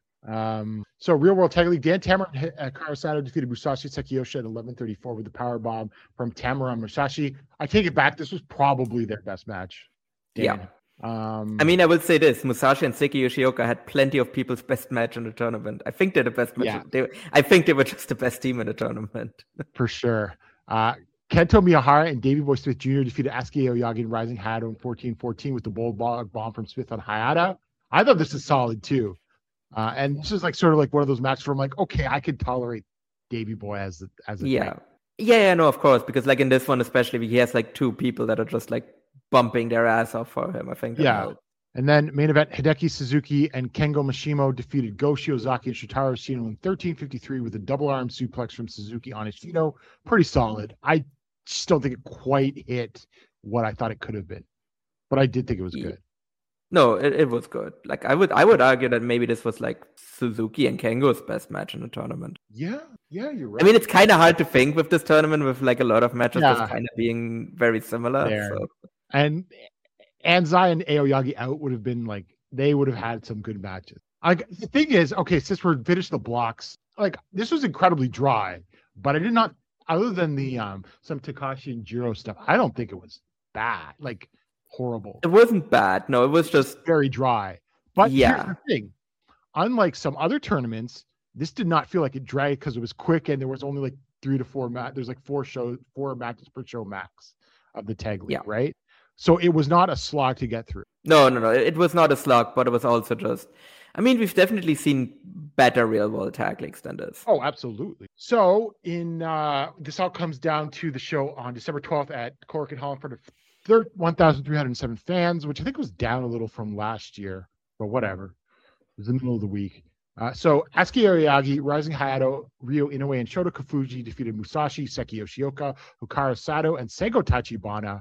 Um, so Real World Tag League, Dan Tamura and uh, Hikaru Sato defeated Musashi Sekiyoshi at eleven thirty-four with the power bomb from Tamura on Musashi. I take it back. This was probably their best match. Dan. Um, I mean, I will say this: Musashi and Seki Yoshioka had plenty of people's best match in the tournament. I think they're the best match. Yeah. They, I think they were just the best team in the tournament. for sure. Uh, Kento Miyahara and Davey Boy Smith Junior defeated Asuka Aoyagi and Rising Hayato in fourteen fourteen with the bold bomb from Smith on Hayata. I thought this is solid too. Uh, and this is like sort of like one of those matches where I'm like, okay, I could tolerate Davey Boy as a, as a Yeah. tag. yeah, yeah, no, of course, because like in this one especially, he has like two people that are just like bumping their ass off for him. I think. that Yeah. helped. And then main event, Hideki Suzuki and Kengo Mishimo defeated Go Shiozaki and Shotaro Ishino in thirteen fifty-three with a double arm suplex from Suzuki on Ishino. Pretty solid. I just don't think it quite hit what I thought it could have been, but I did think it was Yeah. good. No, it, it was good. Like I would, I would argue that maybe this was like Suzuki and Kengo's best match in the tournament. Yeah, yeah, you're right. I mean, it's kind of hard to think with this tournament with like a lot of matches Yeah. just kind of being very similar. There. So. and Anzai and Aoyagi out would have been like they would have had some good matches. Like the thing is, okay, since we're finished the blocks, like this was incredibly dry, but I did not, other than the um some Takashi and Jiro stuff, I don't think it was bad, like horrible. It wasn't bad. No, it was just Very dry. But Yeah. here's the thing: unlike some other tournaments, this did not feel like it dragged because it was quick and there was only like three to four mat. There's like four shows, four matches per show max of the tag league, Yeah. right? So it was not a slog to get through. no, no, no. It was not a slug, but it was also just. I mean, we've definitely seen better real world tag leagues than this. Oh, absolutely. So in uh this all comes down to the show on December twelfth at Cork Hall in front of thir- one thousand three hundred seven fans, which I think was down a little from last year, but whatever. It was the middle of the week. Uh, so Asuka Aoyagi, Rising Hayato, Ryo Inoue, and Shota Kafuji defeated Musashi, Seki Yoshioka, Hikaru Sato, and Sengo Tachibana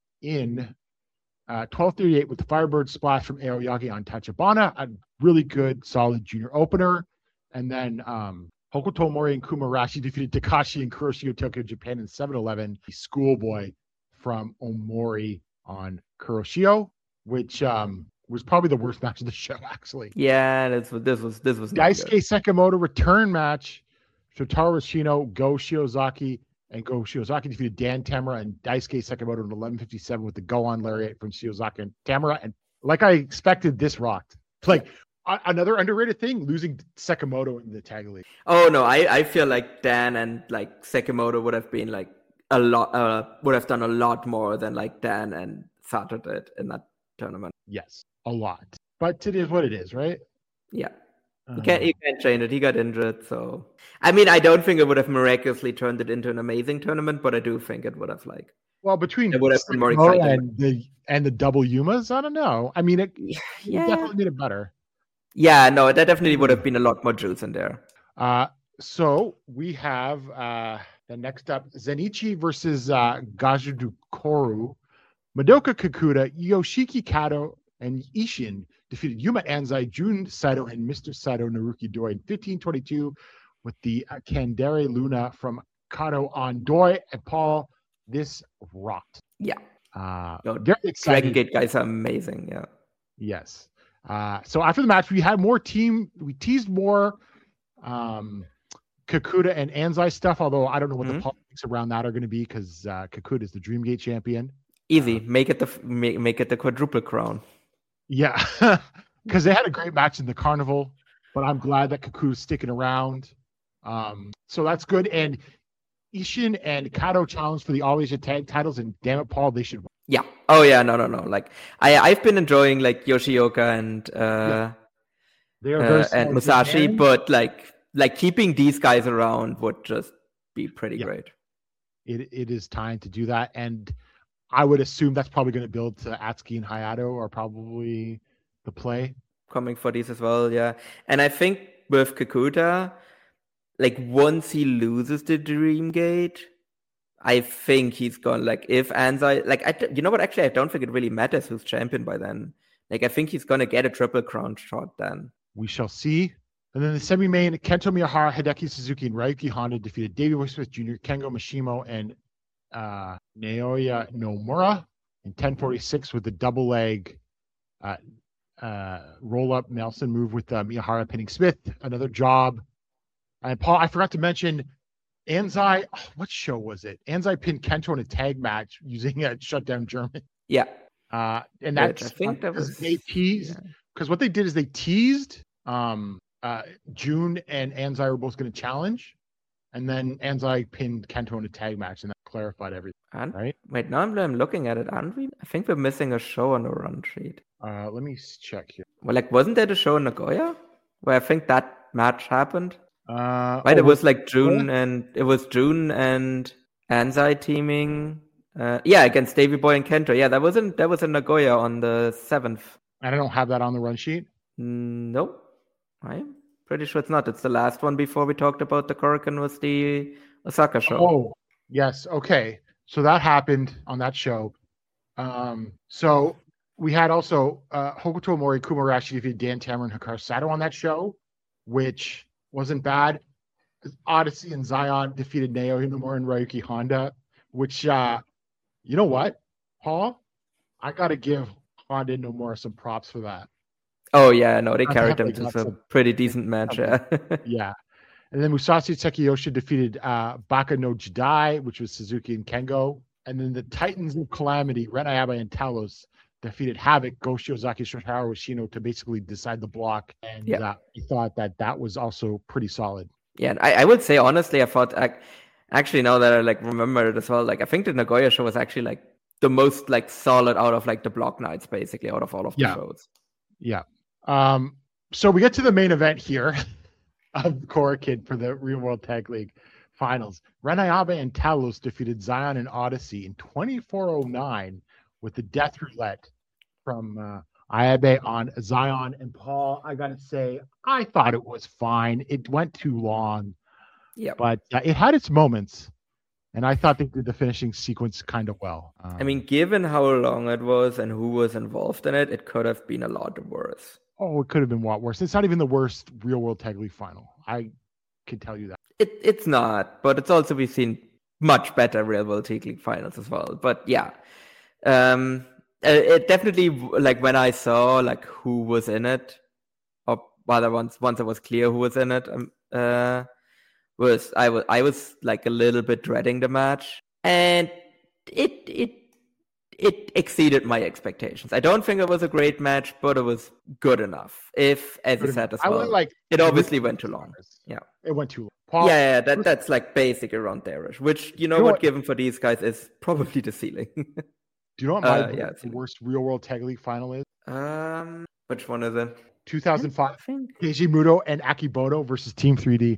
in uh, twelve thirty-eight with the Firebird splash from Aoyagi on Tachibana, a really good, solid junior opener. And then um, Hokuto Mori and Kumarashi defeated Takashi and Kuroshio Tokyo Japan in seven eleven. The schoolboy from Omori on Kuroshio, which um, was probably the worst match of the show, actually. Yeah, this was this was this was not Daisuke good. Sekimoto return match. Shotaro Ishino, Go Shiozaki, and Go Shiozaki defeated Dan Tamura and Daisuke Sekimoto in eleven fifty-seven with the go on lariat from Shiozaki and Tamura. And like I expected, this rocked. Like a- another underrated thing, losing Sekimoto in the tag league. Oh no, I, I feel like Dan and like Sekimoto would have been like a lot uh would have done a lot more than like Dan and Sato did in that tournament. Yes, a lot. But it is what it is, right? Yeah. You Um, can't you can't change it. He got injured, so I mean I don't think it would have miraculously turned it into an amazing tournament, but I do think it would have like well, between It would have been more Sekimoto exciting. and the and the double Yumas, I don't know. I mean, it, it yeah. definitely made it better. Yeah, no, that definitely would have been a lot more juice in there. Uh, so we have uh, Then next up, Zenichi versus uh, Gajudukoru. Madoka Kakuta, Yoshiki Kato, and Ishin defeated Yuma Anzai, Jun Saito, and Mister Saito Naruki Doi in fifteen twenty-two with the uh, Kandere Luna from Kato on Doi. And Paul, this rocked. Yeah. Uh, No, very excited. Dragon Gate guys are amazing. Yeah. Yes. Uh, so after the match, we had more team. We teased more um, Kakuta and Anzai stuff, although I don't know what Mhm. the politics around that are going to be because uh, Kakuta is the Dreamgate champion. Easy. Make it the f- make, make it the quadruple crown. Yeah, because they had a great match in the carnival, but I'm glad that Kakuta's sticking around. Um, so that's good. And Ishin and Kato challenge for the All Asia tag titles, and damn it, Paul, they should. Yeah. Oh yeah. No, no, no. Like I, I've been enjoying like Yoshioka and uh, They are very uh and solid Musashi, men. but like like keeping these guys around would just be pretty Yeah. great. it it is time to do that, and I would assume that's probably going to build to Atsuki and Hayato are probably the play. Coming for these as well, yeah. And I think with Kakuta, like once he loses the Dream Gate, I think he's gone. Like if Anzai, like I, d- you know what? Actually, I don't think it really matters who's champion by then. Like I think he's gonna get a triple crown shot then. We shall see. And then the semi-main, Kento Miyahara, Hideki Suzuki, and Ryuki Honda defeated Davey Boy Smith Junior, Kengo Mishimo, and uh, Naoya Nomura in ten forty-six with the double leg uh, uh, roll-up Nelson move with uh, Miyahara pinning Smith. Another job. And Paul, I forgot to mention Anzai. Oh, what show was it? Anzai pinned Kento in a tag match using a shutdown German. Yeah, Uh, and Which that's I think that because was they teased yeah. because what they did is they teased um uh June and Anzai were both going to challenge, and then Anzai pinned Kento in a tag match, and that clarified everything, And right? wait, now I'm, I'm looking at it, aren't we? I think we're missing a show on the run sheet. Uh, let me s- check here. Well, like wasn't there the show in Nagoya where I think that match happened? Uh, Right, oh, it was like June and it was June and Anzai teaming. Uh, yeah, against Davey Boy and Kento. Yeah, that wasn't that was in Nagoya on the seventh. I don't have that on the run sheet. Nope, I'm pretty sure it's not. It's the last one before we talked about the Korakuen was the Osaka show. Oh, yes. Okay. So that happened on that show. Um, so we had also uh, Hokuto Mori, Kumarashi defeated Dan Tamura and Hikaru Sato on that show, which wasn't bad. Odyssey and Zion defeated Naoya Nomura and Ryuki Honda, which, uh, you know what, Paul? I got to give Honda and Nomura some props for that. Oh yeah, no, they I carried them definitely to got a some- pretty decent match. Yeah. Yeah. And then Musashi Sekiyosha defeated uh, Baka no Jidai, which was Suzuki and Kengo. And then the Titans of Calamity, Ren Ayabe and Talos, defeated Havoc, Go Shiozaki, Shotaro Ishino to basically decide the block. And Yeah. uh, I thought that that was also pretty solid. Yeah, and I, I would say honestly, I thought ac- actually now that I like remember it as well, like I think the Nagoya show was actually like the most like solid out of like the block nights, basically out of all of the Yeah. shows. Yeah. Um, so we get to the main event here of Korakuen for the Real World Tag League Finals. Ren Ayabe and Talos defeated Zion and Odyssey in twenty-four oh nine with the Death Roulette from uh, Ayabe on Zion. And Paul, I got to say, I thought it was fine. It went too long, Yeah. but uh, it had its moments. And I thought they did the finishing sequence kind of well. Um, I mean, given how long it was and who was involved in it, it could have been a lot worse. oh, it could have been a lot worse. It's not even the worst Real World Tag League final. I can tell you that. It it's not, but it's also we've seen much better Real World Tag League finals as well. But yeah, um, uh, it definitely like when I saw like who was in it, or rather once once it was clear who was in it, um, uh, was I was I was like a little bit dreading the match, and it it it exceeded my expectations. I don't think it was a great match, but it was good enough. If, as you said as I well, went like it obviously went too long. Yeah. It went too long. Paul, Yeah, yeah, that that's like basic around there, which you know You know what, what? given for these guys is probably the ceiling. Do you know what my Uh, yeah, the worst Real World Tag League final is? um, which one is it? two thousand five. I think. Keiji Muto and Akibono versus Team three D.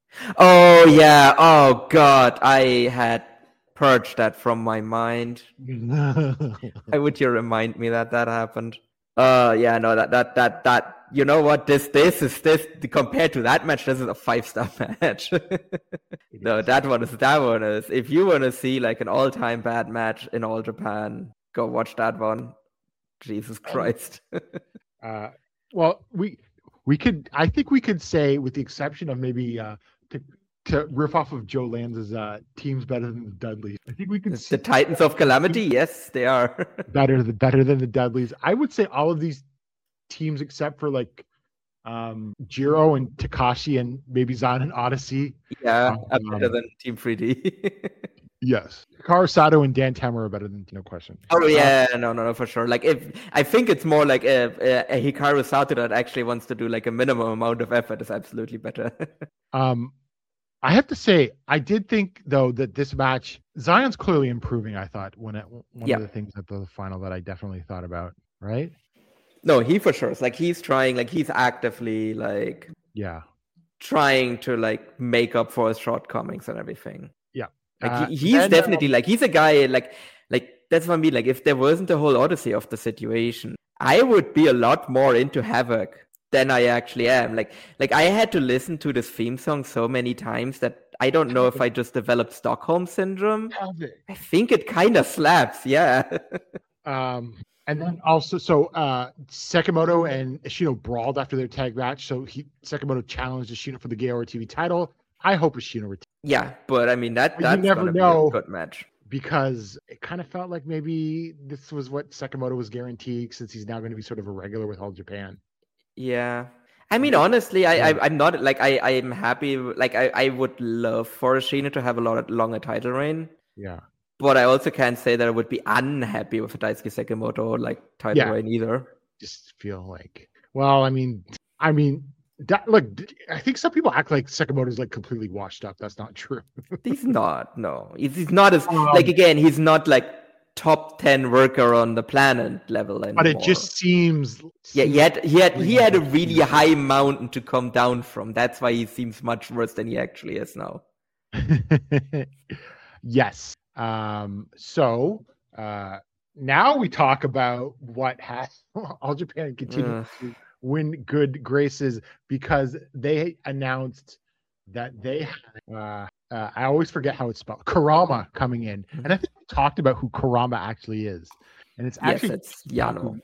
Oh yeah. Oh god, I had purged that from my mind. Why would you remind me that that happened? Uh, yeah, no, that that that that. You know what? This this is this compared to that match. This is a five star match. No, that one is that one is. If you want to see like an all time bad match in All Japan, go watch that one. Jesus Christ. uh, well, we we could. I think we could say, with the exception of maybe uh, to to riff off of Joe Lanza's uh, teams better than the Dudleys. I think we could. The Titans of Calamity. Yes, they are better than better than the Dudleys. I would say all of these teams except for like um Jiro and Takashi and maybe Zion and Odyssey. Yeah, um, better than Team three D. Yes. Hikaru Sato and Dan Tamura are better than, no question. Oh yeah, uh, no, no, no, for sure. Like if I think it's more like a, a, a Hikaru Sato that actually wants to do like a minimum amount of effort is absolutely better. um I have to say, I did think though that this match, Zion's clearly improving. I thought when it, one yeah. of the things at the final that I definitely thought about, right? No, he for sure. It's like he's trying, like he's actively like yeah, trying to like make up for his shortcomings and everything. Yeah, like uh, he, he's then, definitely um, like he's a guy like like that's what I mean. Like if there wasn't a whole odyssey of the situation, I would be a lot more into Havoc than I actually am. Like like I had to listen to this theme song so many times that I don't know if I just developed Stockholm syndrome. Havoc. I think it kind of slaps. Yeah. um. And then also, so uh, Sekimoto and Ishino brawled after their tag match. So he Sekimoto challenged Ishino for the Gaora T V title. I hope Ishino retains. Yeah, but I mean that But that's you never gonna know, be a good match because it kind of felt like maybe this was what Sekimoto was guaranteed since he's now going to be sort of a regular with All Japan. Yeah, I mean honestly, I, I I'm not like I I'm happy. Like I I would love for Ishino to have a lot longer title reign. Yeah. But I also can't say that I would be unhappy with a Daisuke Sekimoto like title Yeah. reign either. Just feel like, well, I mean, I mean, that, look, I think some people act like Sekimoto's like completely washed up. That's not true. He's not. No, he's, he's not as Um, like again. He's not like top ten worker on the planet level anymore. But it just seems. yeah. He had he had he had a really high mountain to come down from. That's why he seems much worse than he actually is now. Yes. Um, so uh, now we talk about what has All Japan continue Ugh. to win good graces because they announced that they had, uh, uh, I always forget how it's spelled, Kurama coming in. And I think we talked about who Kurama actually is. And it's Yes, actually it's Yano.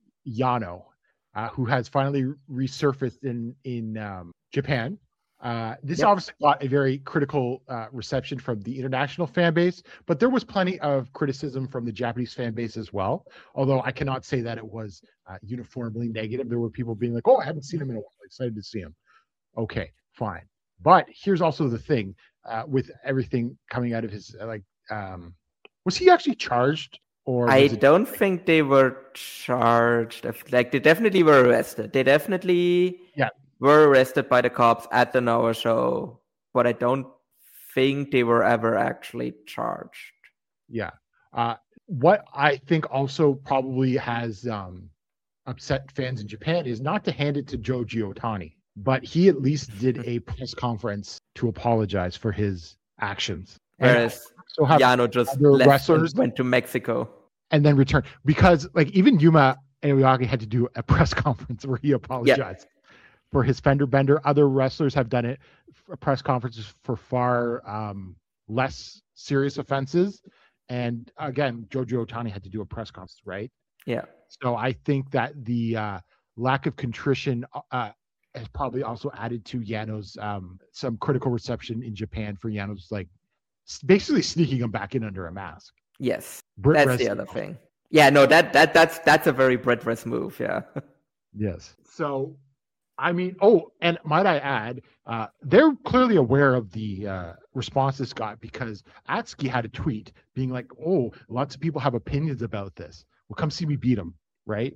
Yano, uh, who has finally resurfaced in, in um, Japan. Uh, this Yep. obviously got a very critical uh, reception from the international fan base, but there was plenty of criticism from the Japanese fan base as well. Although I cannot say that it was uh, uniformly negative. There were people being like, "Oh, I haven't seen him in a while. Excited to see him." Okay, fine. But here's also the thing: uh, with everything coming out of his, uh, like, um, was he actually charged? Or I was it- don't think they were charged. Like they definitely were arrested. They definitely Yeah. were arrested by the cops at the Noah show, but I don't think they were ever actually charged. Yeah. Uh, what I think also probably has um, upset fans in Japan is not to hand it to Joji Otani, but he at least did a press conference to apologize for his actions. And Whereas so have Yano just other left wrestlers and went to Mexico. and then return because like even Yuma Aoyagi had to do a press conference where he apologized for his fender bender. Other wrestlers have done it for press conferences for far um, less serious offenses. And again, Jojo Otani had to do a press conference, right? Yeah. So I think that the uh, lack of contrition uh, has probably also added to Yano's um, some critical reception in Japan for Yano's like s- basically sneaking him back in under a mask. Yes. Britt That's Res- the other thing. Yeah, no, that that that's that's a very Brett Rest move, yeah. Yes. So, I mean, oh, and might I add, uh, they're clearly aware of the uh, response this got because Atsuki had a tweet being like, "Oh, lots of people have opinions about this. Well, come see me beat them," right?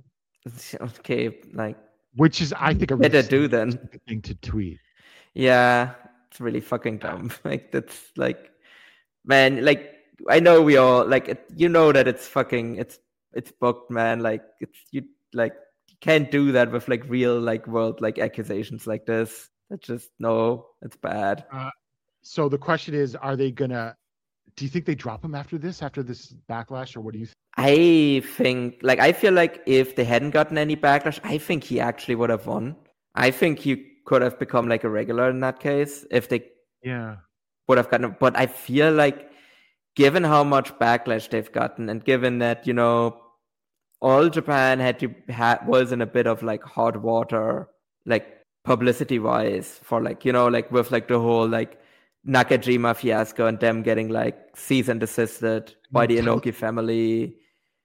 Okay, like Which is, I think, a really better do then. stupid thing to tweet. Yeah, it's really fucking dumb. Like that's like, man, like I know we all like it, you know that it's fucking it's it's booked, man. Like it's you like you can't do that with like real like world like accusations like this. That's just no, it's bad. So the question is, are they gonna do you think they drop him after this, after this backlash, or what do you think? I think, like, I feel like if they hadn't gotten any backlash, I think he actually would have won. I think he could have become like a regular in that case if they Yeah. would have gotten. But I feel like, given how much backlash they've gotten, and given that, you know, all Japan had to ha- was in a bit of like hot water, like publicity wise, for like, you know, like with like the whole like Nakajima fiasco and them getting like cease and desisted by the Inoki family,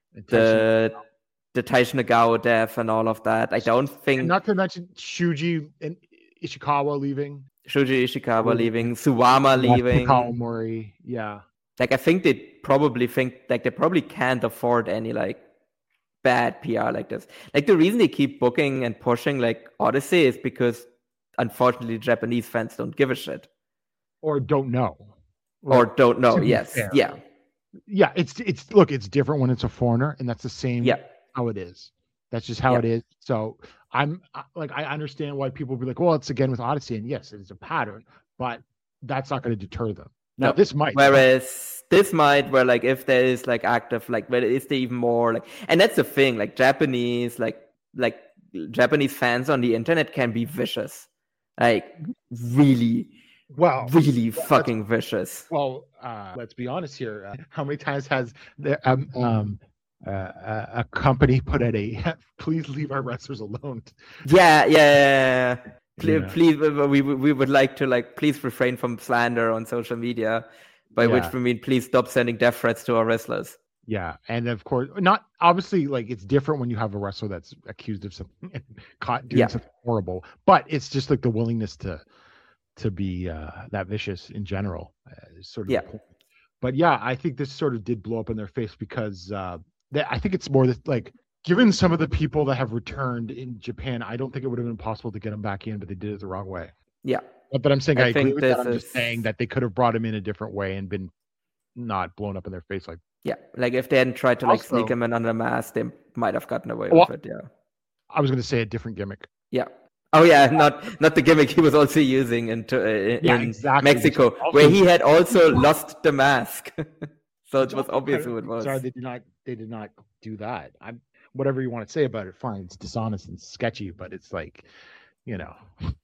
the the Taishin Nagao death and all of that. I don't think. And not to mention Shuji and Ishikawa leaving. Shuji Ishikawa leaving, Suwama leaving. Kawamori, yeah. Like, I think they probably think, like, they probably can't afford any, like, bad P R like this. Like, the reason they keep booking and pushing, like, Odyssey is because, unfortunately, Japanese fans don't give a shit. Or don't know. Or Like, don't know, to be yes. fair. Yeah. Yeah, it's, it's, look, it's different when it's a foreigner, and that's the same Yeah. how it is. That's just how Yeah. it is. So I'm I- like, I understand why people be like, well, it's again with Odyssey, and yes, it's a pattern, but that's not going to deter them. Now, No. this might. Whereas this might, where like if there is like active, like where is there even more like, and that's the thing, like Japanese, like like Japanese fans on the internet can be vicious, like really, well, really fucking vicious. well, uh, let's be honest here. Uh, how many times has the, um, um, uh, a a company put out a please leave our wrestlers alone? Yeah, yeah, yeah, yeah. Please, Yeah. please, we we would like to like please refrain from slander on social media, by which Yeah. we mean please stop sending death threats to our wrestlers. Yeah, and of course, not obviously like it's different when you have a wrestler that's accused of something and caught doing Yeah. something horrible, but it's just like the willingness to to be uh, that vicious in general, uh, is sort of the Yeah. point. But yeah, I think this sort of did blow up in their face because uh, they, I think it's more that like given some of the people that have returned in Japan, I don't think it would have been possible to get them back in, but they did it the wrong way. Yeah, But, but I'm saying I I, agree think with that. this I'm just is- saying that they could have brought him in a different way and been not blown up in their face like. yeah. Like if they hadn't tried to like sneak Also- him in under a mask, they might have gotten away Well- with it. Yeah, I was going to say a different gimmick. yeah. Oh yeah, not not the gimmick he was also using in to, uh, Yeah, in exactly. Mexico, Also- where he had also lost the mask. So it was obvious who it was. Sorry, they did not. They did not do that. I'm whatever you want to say about it. Fine, it's dishonest and sketchy, but it's like, you know,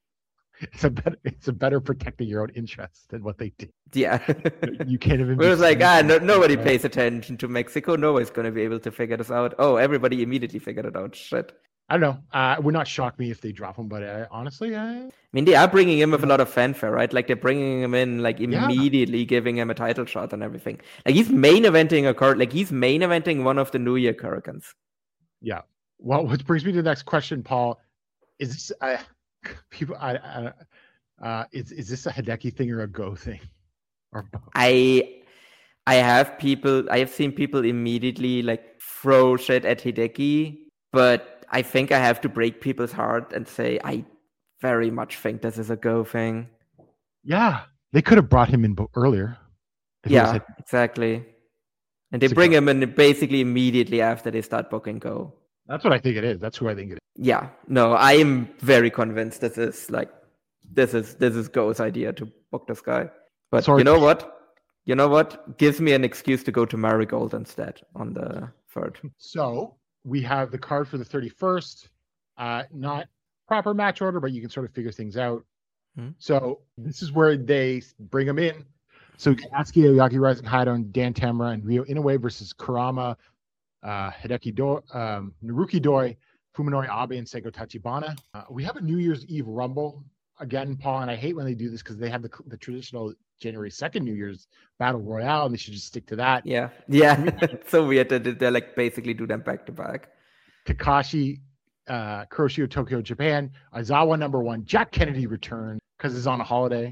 it's a better. It's a better protecting your own interests than what they did. Yeah. You can't even. It be was like, ah, saying no, that, nobody right? pays attention to Mexico. Nobody's going to be able to figure this out. Oh, everybody immediately figured it out. Shit. I don't know. Uh, it would not shock me if they drop him, but I, honestly, I, I mean, they are bringing him with a lot of fanfare, right? Like they're bringing him in, like Yeah. immediately giving him a title shot and everything. Like he's main eventing a card. Like he's main eventing one of the New Year Hurricanes. yeah. Well, which brings me to the next question, Paul. Is this uh, people? I, I, uh, is is this a Hideki thing or a Go thing? Or both? I, I have people. I have seen people immediately like throw shit at Hideki, but I think I have to break people's heart and say I very much think this is a Go thing. Yeah, they could have brought him in bo- earlier. if he was Yeah, Hid- exactly. And they It's a bring Go. him in basically immediately after they start booking Go. That's what I think it is. That's who I think it is. Yeah, no, I am very convinced this is like this is this is Go's idea to book this guy. But Sorry. you know what? You know what? Gives me an excuse to go to Marigold instead on the third. So we have the card for the thirty-first. Uh, not proper match order, but you can sort of figure things out. Hmm. So this is where they bring him in. So Atsuki Oyaki, Rising Haida, and Dan Tamura and Ryo Inoue versus Kurama, uh, Hideki Do, um, Naruki Doi, Fuminori Abe, and Seiko Tachibana. Uh, we have a New Year's Eve Rumble again, Paul, and I hate when they do this because they have the, the traditional January second New Year's Battle Royale, and they should just stick to that. Yeah, yeah. It's so weird that they- they like basically do them back to back. Kakashi, uh, Kuroshio, Tokyo, Japan. Aizawa number one. Jack Kennedy return because it's on a holiday.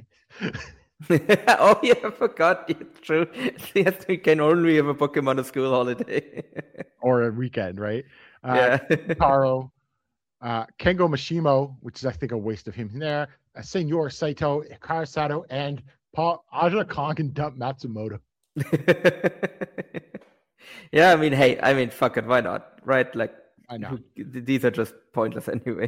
Oh yeah, I forgot. It's true. Yes, we can only have a Pokemon on a school holiday. Or a weekend, right? Uh, Yeah. Taro, uh, Kengo Mishimo, which is I think a waste of him there. Uh, Senor Saito, Hikaru Sato, and Paul Aja Kong and Dump Matsumoto. Yeah, I mean, hey, I mean, fuck it, why not? Right? Like, I know. who- these are just pointless anyway.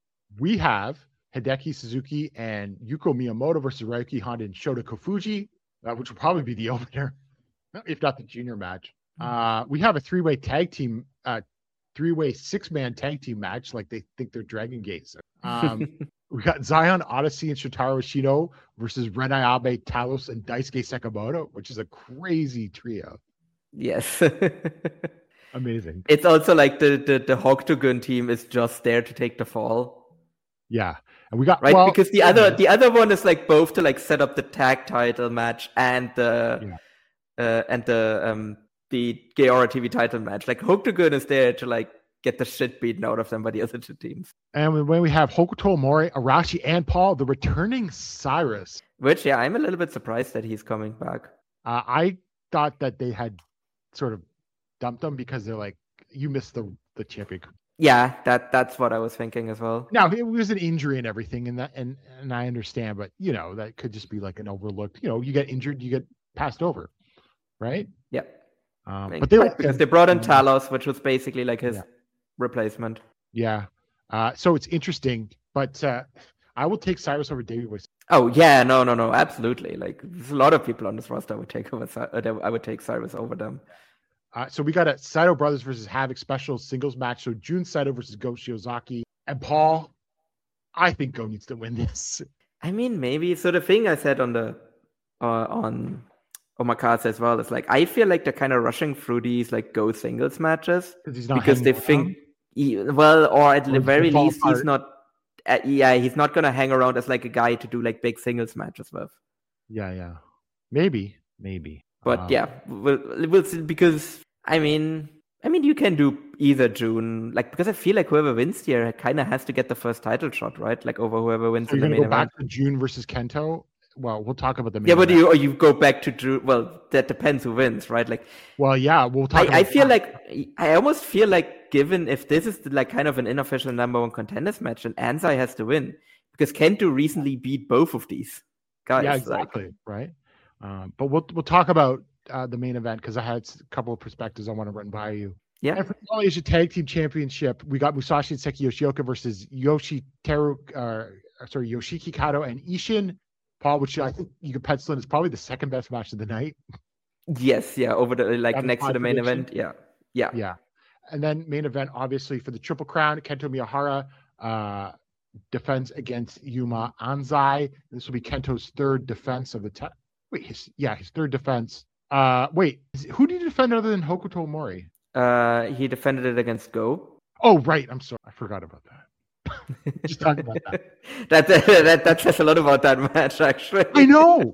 We have Hideki Suzuki and Yuko Miyamoto versus Ryuki Honda and Shota Kofuji. uh, which will probably be the opener, if not the junior match. Uh, we have a three-way tag team, uh, three-way six-man tag team match, like they think they're Dragon Gate. Um, we got Zion Odyssey and Shotaro Ashino versus Ren Ayabe, Talos, and Daisuke Sekimoto, which is a crazy trio. Yes. Amazing. It's also like the, the, the Hokutogun team is just there to take the fall. Yeah. And we got right well, because the other the other one is like both to like set up the tag title match and the yeah. uh, and the um the Gaora T V title match. Like Hokutogun is there to like get the shit beaten out of them by the other two teams. And when we have Hokuto Mori, Arashi, and Paul, the returning Cyrus. Which yeah, I'm a little bit surprised that he's coming back. Uh, I thought that they had sort of dumped him because they're like, you missed the the champion. Yeah, that that's what I was thinking as well. Now it was an injury and everything, and that and and I understand, but you know that could just be like an overlooked. You know, you get injured, you get passed over, right? Yeah. Um, but they right, because they brought in Talos, which was basically like his yeah. replacement. Yeah. Uh, so it's interesting, but uh, I will take Cyrus over Davey Boy. Oh yeah, no, no, no, absolutely. Like there's a lot of people on this roster I would take over. I would take Cyrus over them. Uh, so we got a Saito Brothers versus Havoc special singles match. So Jun Saito versus Go Shiozaki. And Paul, I think Go needs to win this. I mean, maybe. So the thing I said on the uh, on Omakase as well is like, I feel like they're kind of rushing through these like Go singles matches he's not because they think, he, well, or at the very least, apart. he's not. Uh, yeah, he's not gonna hang around as like a guy to do like big singles matches with. Yeah, yeah, maybe, maybe. But um, yeah, we'll, we'll see, because I mean, I mean, you can do either June, like because I feel like whoever wins here kind of has to get the first title shot, right? Like over whoever wins so in you're the gonna main go event. Back to June versus Kento. Well, we'll talk about the main yeah, but event. you or you go back to June. Well, that depends who wins, right? Like, well, yeah, we'll talk. I, about I feel that. like I almost feel like given if this is the, like kind of an unofficial number one contenders match, then Ansai has to win because Kento recently beat both of these guys. Yeah, exactly, like, right. Um, but we'll we'll talk about uh, the main event because I had a couple of perspectives I want to run by you. Yeah. And for the All Asia Tag Team Championship, we got Musashi and Seki Yoshioka versus Yoshiteru, uh, sorry, Yoshiki Kato and Ishin. Paul, which I think you could pencil in is probably the second best match of the night. Yes, yeah, over the like That's next to the main prediction. event. Yeah, yeah, yeah. And then main event, obviously for the Triple Crown, Kento Miyahara uh, defends against Yuma Anzai. This will be Kento's third defense of the time. Wait, his, yeah, his third defense. Uh, wait, is, who did he defend other than Hokuto Mori? Uh, he defended it against Go. Oh, right. I'm sorry. I forgot about that. Just talking about that. that, that that says a lot about that match, actually. I know.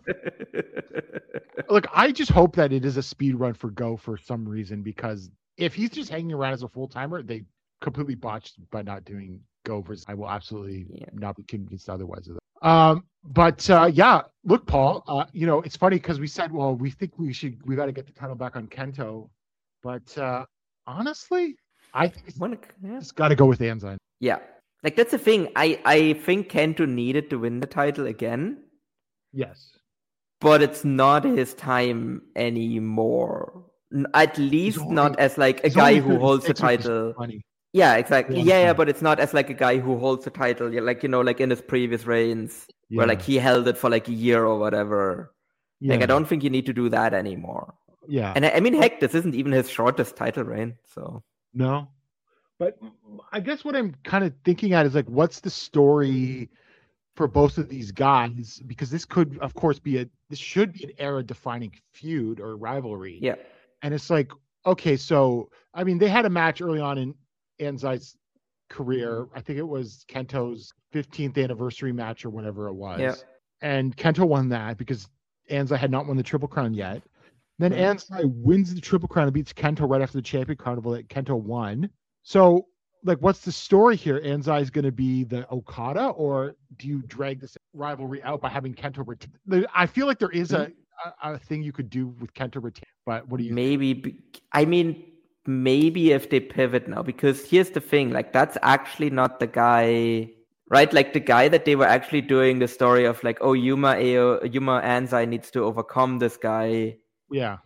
Look, I just hope that it is a speed run for Go for some reason, because if he's just hanging around as a full timer, they completely botched by not doing Go versus. I will absolutely yeah. not be convinced otherwise of that. Um, but uh, yeah, look, Paul. Uh, you know, it's funny because we said, well, we think we should, we got to get the title back on Kento, but uh, honestly, I think it's, yeah. it's got to go with Anzai. Yeah. Like, that's the thing. I, I think Kento needed to win the title again. Yes. But it's not his time anymore. At least only, not as, like, a guy who holds the title. Yeah, exactly. Yeah, yeah, but it's not as, like, a guy who holds the title. Like, you know, like in his previous reigns, yeah. where, like, he held it for, like, a year or whatever. Yeah. Like, I don't think you need to do that anymore. Yeah. And, I, I mean, heck, this isn't even his shortest title reign, so. No. But I guess what I'm kind of thinking at is like, what's the story for both of these guys? Because this could, of course, be a, this should be an era-defining feud or rivalry. Yeah. And it's like, okay, so, I mean, they had a match early on in Anzai's career. I think it was Kento's fifteenth anniversary match or whatever it was. Yeah. And Kento won that because Anzai had not won the Triple Crown yet. Then Anzai wins the Triple Crown and beats Kento right after the Champion Carnival that Kento won. So, like, what's the story here? Anzai is going to be the Okada, or do you drag this rivalry out by having Kento retain? I feel like there is a, a, a thing you could do with Kento retain, but what do you Maybe, think? I mean, maybe if they pivot now, because here's the thing, like, that's actually not the guy, right? Like, the guy that they were actually doing the story of, like, oh, Yuma, Ao, Yuma Anzai needs to overcome this guy. Yeah.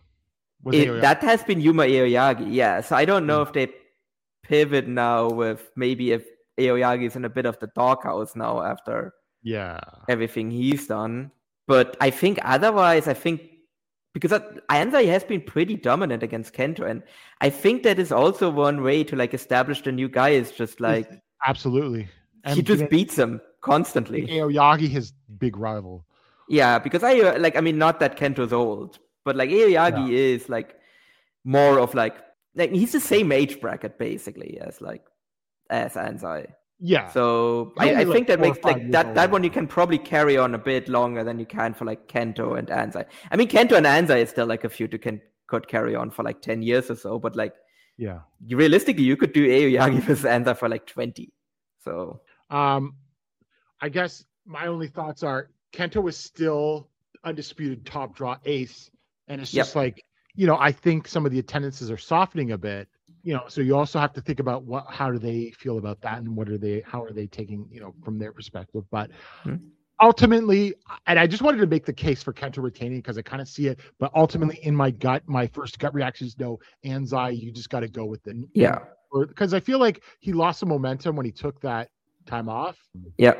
It, that has been Yuma Aoyagi, yeah. So I don't know yeah. if they pivot now with maybe if Aoyagi is in a bit of the doghouse now after yeah everything he's done. But I think otherwise, I think because Anzai has been pretty dominant against Kento, and I think that is also one way to like establish the new guy is just like absolutely and he just beats him constantly. Aoyagi, his big rival. Yeah, because I like I mean not that Kento's old, but like Aoyagi yeah. is like more of like like he's the same age bracket basically as like as Anzai. Yeah. So I, I like think that makes like that, that one you can probably carry on a bit longer than you can for like Kento and Anzai. I mean Kento and Anzai is still like a feud you can could carry on for like ten years or so, but like yeah, realistically you could do Aoyagi versus Anzai for like twenty. So um I guess my only thoughts are Kento is still undisputed top draw ace, and it's just yep. like, you know, I think some of the attendances are softening a bit. You know, so you also have to think about what, how do they feel about that, and what are they, how are they taking, you know, from their perspective. But mm-hmm. ultimately, and I just wanted to make the case for Kento retaining because I kind of see it. But ultimately, in my gut, my first gut reaction is no, Anzai, you just got to go with it. Yeah, because I feel like he lost some momentum when he took that time off. Yeah.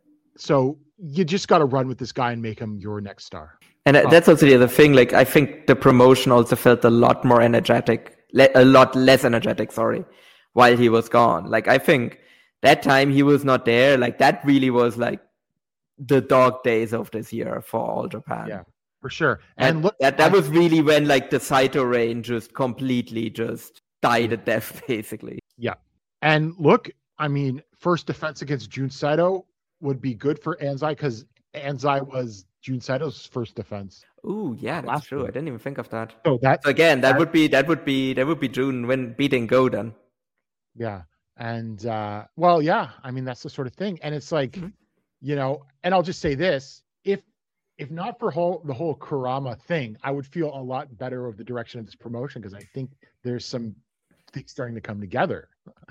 So you just got to run with this guy and make him your next star. And oh. that's also the other thing. Like I think the promotion also felt a lot more energetic. a lot less energetic, sorry, while he was gone. Like, I think that time he was not there. Like, that really was like the dog days of this year for All Japan. Yeah, for sure. And, and look, that, that I, was really when like the Saito reign just completely just died a death, basically. Yeah. And look, I mean, first defense against Jun Saito would be good for Anzai because Anzai was Jun Saito's first defense. Ooh, yeah, that's true. Year. I didn't even think of that. So that so again, that, that would be that would be that would be Jun when beating Goden. Yeah, and uh, well, yeah. I mean, that's the sort of thing, and it's like, mm-hmm. you know, and I'll just say this: if if not for whole the whole Kurama thing, I would feel a lot better of the direction of this promotion because I think there's some things starting to come together.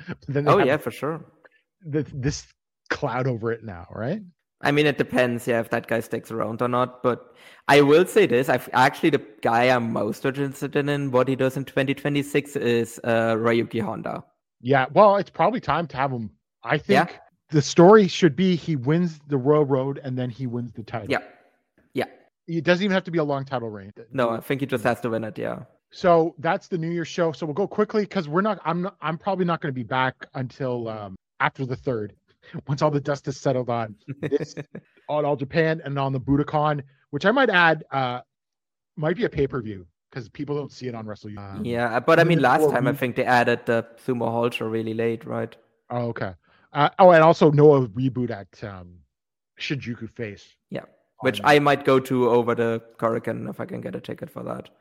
Oh yeah, for sure. The, this cloud over it now, right? I mean, it depends, yeah, if that guy sticks around or not. But I will say this: I've actually the guy I'm most interested in, in what he does in twenty twenty-six is uh, Ryuki Honda. Yeah, well, it's probably time to have him. I think yeah. the story should be he wins the Royal Road and then he wins the title. Yeah, yeah. It doesn't even have to be a long title reign. No, I think he just has to win it. Yeah. So that's the New Year's show. So we'll go quickly because we're not. I'm not. I'm probably not going to be back until um, after the third. Once all the dust is settled on this, on All Japan and on the Budokan, which I might add, uh, might be a pay-per-view because people don't see it on Wrestle. Um, yeah, but I mean, last time weeks. I think they added the Sumo Hall show really late, right? Oh, okay. Uh, oh, and also Noah reboot at um, Shinjuku Face. Yeah, which I might go to over the Korakuen if I can get a ticket for that.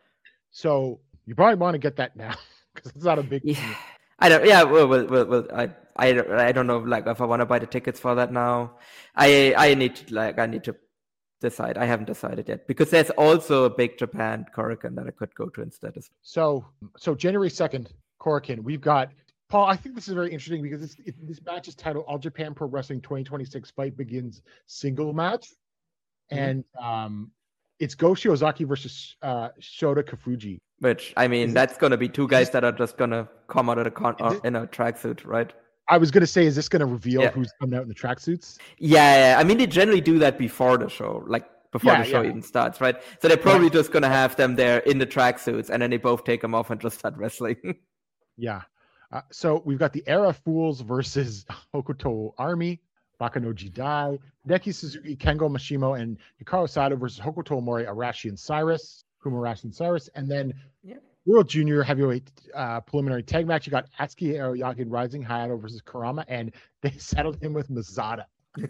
So you probably want to get that now because it's not a big. Yeah. I don't. Yeah, well, well, well, well I, I, I don't know. Like, if I want to buy the tickets for that now, I, I need to like, I need to decide. I haven't decided yet because there's also a Big Japan Korakuen that I could go to instead. So, so January second, Korakuen. We've got Paul. I think this is very interesting because it's, it, this match is titled All Japan Pro Wrestling twenty twenty-six Fight Begins Single Match, mm-hmm. and um, it's Go Shiozaki versus uh, Shota Kafuji. Which, I mean, is that's going to be two guys that are just going to come out of the con- uh, in a tracksuit, right? I was going to say, is this going to reveal yeah. who's coming out in the tracksuits? Yeah, yeah, I mean, they generally do that before the show, like before yeah, the show yeah. even starts, right? So they're probably yeah. just going to have them there in the tracksuits, and then they both take them off and just start wrestling. yeah. Uh, so we've got the Era Fools versus Hokuto Army, Bakanoji Dai, Hideki Suzuki, Kengo Mashimo, and Hikaru Sato versus Hokuto Mori, Arashi and Cyrus. Kumarashi and Cyrus, and then yep. World Junior Heavyweight uh, preliminary tag match. You got Atsuki Aoyagi and Rising Hayato versus Kurama, and they settled him with Mazada.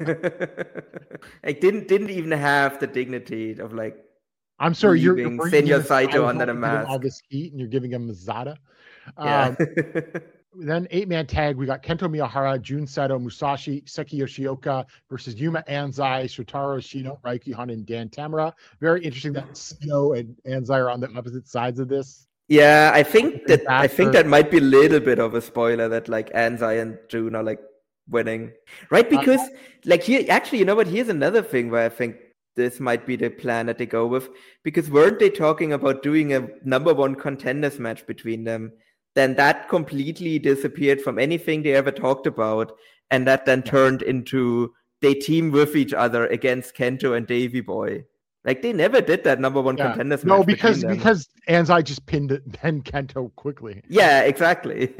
I didn't didn't even have the dignity of like. I'm sorry, you're, you're Senior Saito under the mask. All this heat, and you're giving him Mazada. Yeah. Um, then eight man tag. We got Kento Miyahara, Jun Saito, Musashi, Seki Yoshioka versus Yuma Anzai, Shotaro Shino, Raiki Honda, and Dan Tamura. Very interesting that Saito and Anzai are on the opposite sides of this. Yeah, I think that I think that might be a little bit of a spoiler that like Anzai and Jun are like winning, right? Because uh, like here, actually, you know what? Here's another thing where I think this might be the plan that they go with. Because weren't they talking about doing a number one contenders match between them? Then that completely disappeared from anything they ever talked about. And that then turned into they team with each other against Kento and Davey Boy. Like they never did that number one Yeah. contenders No, match because between them. because Anzai just pinned it, pinned Kento quickly. Yeah, exactly.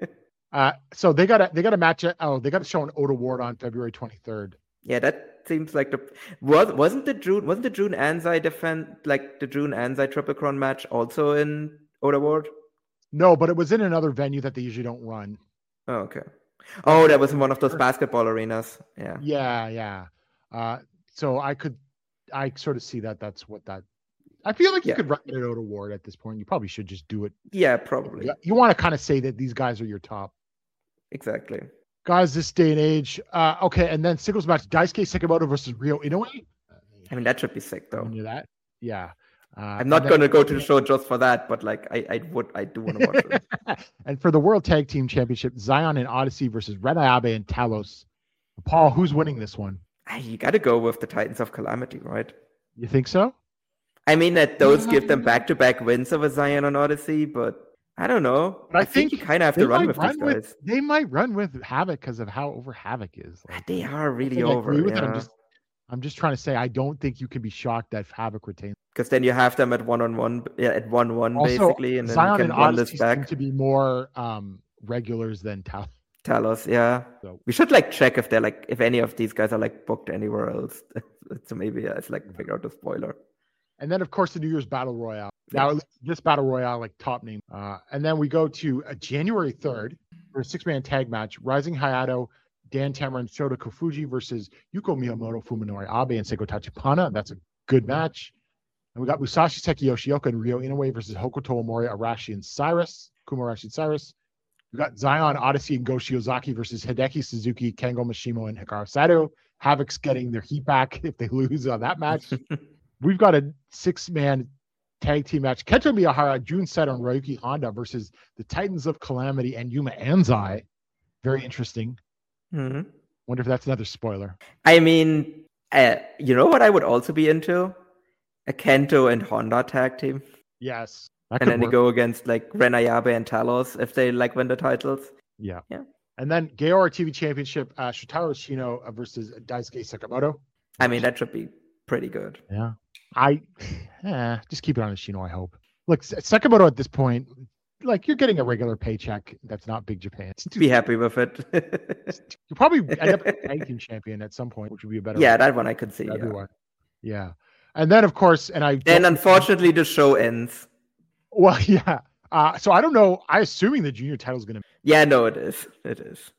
Uh, so they got a they got a match. At, oh, they got to show an Oda Ward on February twenty-third. Yeah, that seems like the was wasn't the June wasn't the June Anzai defend like the June Anzai Triple Crown match also in Oda Ward? No, but it was in another venue that they usually don't run. Oh, okay. Oh, that was in one of those basketball arenas. Yeah. Yeah, yeah. Uh, so I could, I sort of see that. That's what that. I feel like you Yeah. could run it at Oda Ward at this point. You probably should just do it. Yeah, probably. You, you want to kind of say that these guys are your top Exactly. guys this day and age. Uh, okay, and then singles match: Daisuke Sekimoto versus Ryo Inoue. I mean, that should be sick though. Knew that? Yeah. Uh, I'm not and going then- to go to the show just for that, but like I, I would, I do want to watch it. And for the World Tag Team Championship, Zion and Odyssey versus Red Ayabe and Talos. Paul, who's winning this one? Ah, You got to go with the Titans of Calamity, right? You think so? I mean, that those give them back-to-back wins over Zion on Odyssey, but I don't know. But I I, think, think you kind of have They to run might with run these guys. with they might run with Havoc because of how over Havoc is. Like, They are I really think I over, agree with it. I'm yeah. just I'm just trying to say I don't think you can be shocked that Havoc retains. Because then you have them at one-on-one, yeah, at one-one Also, basically, and then Zion you can and run this Odyssey seem back. to be more um, regulars than Tal. Talos, yeah. So- We should like check if they're like if any of these guys are like booked anywhere else. So maybe yeah, it's like figure out the spoiler. And then, of course, the New Year's Battle Royale. Now, this Battle Royale, like top name. Uh, and then we go to uh, January third for a six-man tag match. Rising Hayato, Dan Tamara, and Shota Kofuji versus Yuko Miyamoto, Fuminori Abe, and Seiko Tachibana. That's a good match. And we got Musashi Seki Yoshioka and Ryo Inoue versus Hokuto Omori, Arashi, and Cyrus. Kumarashi and Cyrus. We got Zion, Odyssey, and Go Shiozaki versus Hideki Suzuki, Kengo Mishimo, and Hikaru Sato. Havoc's getting their heat back if they lose on that match. We've got a six-man tag team match. Kento Miyahara, Jun Saito, and Ryuki Honda versus the Titans of Calamity and Yuma Anzai. Very interesting. Mhm. Wonder if that's another spoiler. I mean, uh, you know what I would also be into? A Kento and Honda tag team. Yes. That And could then they work. go against like Ren Ayabe and Talos if they like win the titles. Yeah. Yeah. And then Gaora T V Championship, uh, Shotaro Shino versus Daisuke Sakamoto. I mean, that should be pretty good. Yeah. I eh, just keep it on Shino, I hope. Look, S- Sakamoto at this point, like you're getting a regular paycheck that's not Big Japan. Be happy with it. You'll probably end up a tag team champion at some point, which would be a better yeah, that one I could see. for Yeah. everyone. Yeah. And then of course, and I And don't- unfortunately, the show ends. well, yeah. Uh, so I don't know. I assuming the junior title is going to, Yeah, no, it is. It is.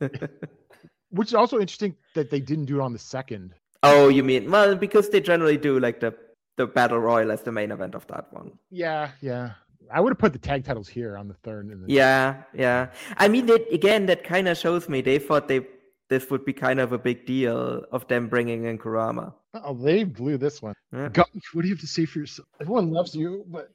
which is also interesting that they didn't do it on the second. Oh, you mean well because they generally do like the the battle royal as the main event of that one. Yeah, yeah. I would have put the tag titles here on the third. And the, Yeah, yeah. I mean, that, again, that kind of shows me they thought they this would be kind of a big deal of them bringing in Kurama. Oh, they blew this one. Yeah. Go- what do you have to say for yourself? Everyone loves you, but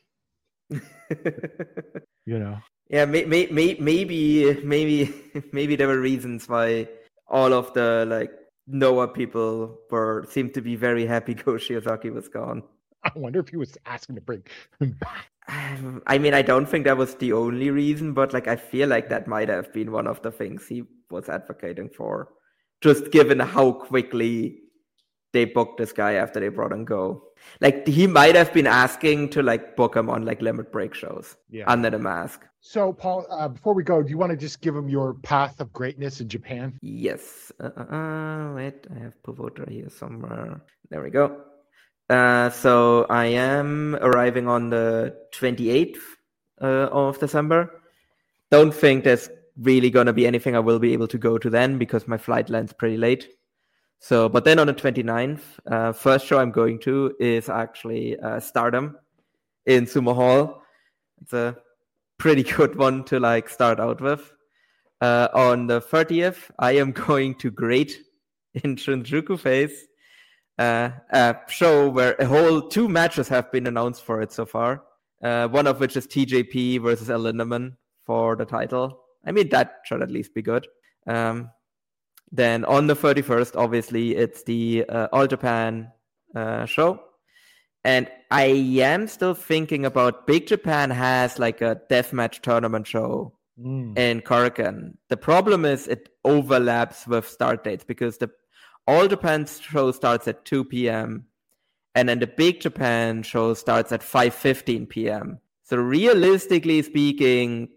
you know. Yeah, may, may, may, maybe maybe maybe there were reasons why all of the like Noah people were seemed to be very happy Go Shiozaki was gone. I wonder if he was asking to bring him back. Um, I mean, I don't think that was the only reason, but like I feel like that might have been one of the things he was advocating for, just given how quickly they booked this guy after they brought him Go. Like he might have been asking to like book him on like limit break shows Yeah. under the mask. So, Paul, uh, before we go, do you want to just give him your path of greatness in Japan? Yes. Uh, uh, uh, wait, I have Puvotra here somewhere. There we go. Uh, so I am arriving on the twenty-eighth uh, of December. Don't think there's really going to be anything I will be able to go to then because my flight lands pretty late. So, but then on the twenty-ninth, uh, first show I'm going to is actually uh, Stardom in Sumo Hall. It's a pretty good one to like start out with. Uh, on the thirtieth, I am going to Great in Shinjuku Face, uh, a show where a whole two matches have been announced for it so far. Uh, one of which is T J P versus El Lindemann for the title. I mean, that should at least be good. Um, then on the thirty-first, obviously, it's the uh, All Japan uh, show. And I am still thinking about Big Japan has like a deathmatch tournament show in Korakuen. The problem is it overlaps with start dates because the All Japan show starts at two p.m. and then the Big Japan show starts at five fifteen p.m. So realistically speaking,